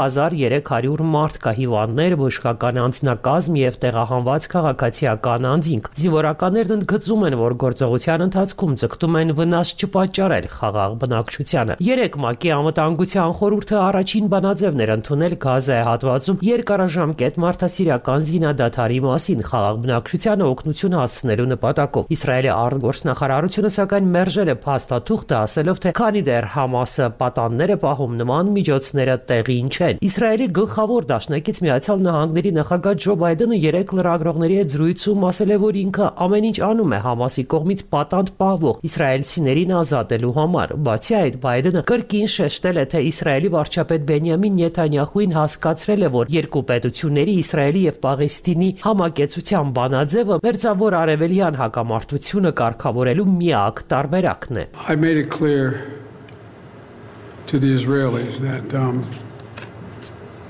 2300 մարդ կա, հիվանդներ, բժշկական անձնակազմ եւ տեղահանված քաղաքացիական անձինք։ Զինվորականներն ընդգծում են, որ գործողության ընթացքում ձգտում են վնաս չպատճառել խաղաղ բնակչությանը։ Երեկ ՄԱԿ-ի անվտանգության խորհուրդը առաջին բանաձևներ ընդունել Գազայի հատվածում երկարաժամկետ մարդասիրական զինադադարի մասին բնակչությանը օգնություն հասցնելու նպատակով։ Իսրայելի արտգործնախարարությունը սակայն մերժել է փաստաթուղթը, ասելով, թե քանի դեռ Համասը պատաններ է պահում, նման միջոցները տեղին չեն։ Իսրայելի գլխավոր դաշնակից Միացյալ Նահանգների նախագահ Ջո Բայդենը երեկ լրագրողների հետ զրույցում ասել է, որ ինքը ամեն ինչ անում է Համասի կողմից պատանդ պահվող իսրայելցիներին ազատելու համար։ Բացի այդ, Բայդենը կրկին շեշտել է, թե Իսրայելի վարչապետ Բենյամին Նեթանյախուին հասկացրել է, որ երկու պետությունների Իսրայելի եւ Պաղեստինի համակեցության բանաձևը մերձավոր արևելյան հակամարտությունը կարգավորելու միակ տարբերակն է։ I made it clear to the Israelis that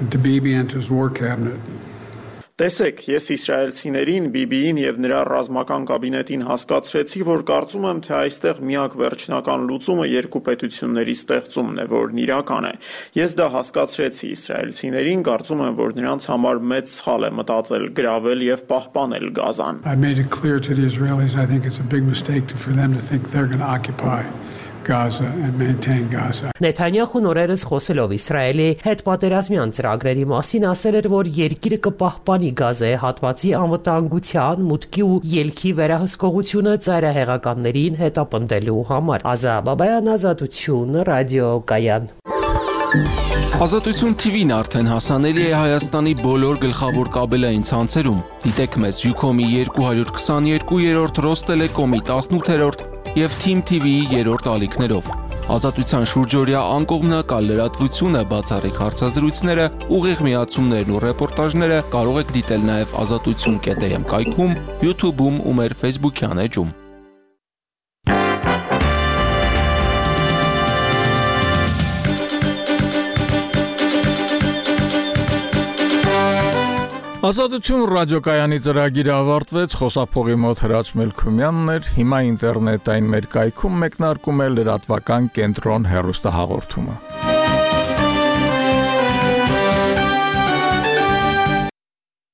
and to Bibi and to his war cabinet. Տեսեք, ես իսրայելցիներին, Բիբիին եւ նրա ռազմական կաբինետին հասկացրեցի, որ կարծում եմ, թե այստեղ միակ վերջնական լուծումը երկու պետությունների ստեղծումն է, որն իրական է։ Ես դա հասկացրեցի իսրայելցիներին, կարծում եմ, որ նրանց համար մեծ սխալ է մտածել գրավել եւ պահպանել Գազան։ I made it clear to the Israelis I think it's a big mistake for them to think they're going to occupy Gaza and maintain Gaza. Նեթանյախուն օրերս խոսելով Իսրայելի հետ պատերազմյան ծրագրերի մասին ասել էր, որ երկիրը կպահպանի Գազայի հատվածի անվտանգության, մուտքի ու ելքի վերահսկողությունը ծայրահեղականներին հետապնդելու համար։ Ազա Բաբայան, Ազատություն, Ռադիո Կայան։ Ազատություն TV-ն արդեն հասանելի է Հայաստանի բոլոր գլխավոր կաբելային ցանցերում։ Դիտեք մեզ Ucom-ի 222-րդ, Ռոստելեկոմի 18-րդ և Team TV-ի 3-րդ ալիքներով։ Ազատության շուրջօրյա անկողմնակալ լրատվությունը, բացառիկ հարցազրույցները, ուղիղ միացումներն ու ռեպորտաժները կարող եք դիտել նաև azatutsun.am կայքում, YouTube-ում ու մեր Facebook-յան էջում։ Ազատություն ռադիոկայանի ծրագիրը ավարտվեց, խոսափողի մոտ Հրաչ Մելքումյանն էր, հիմա ինտերնետային մեր կայքում մեկնարկում է լրատվական կենտրոն հեռուստահաղորդումը։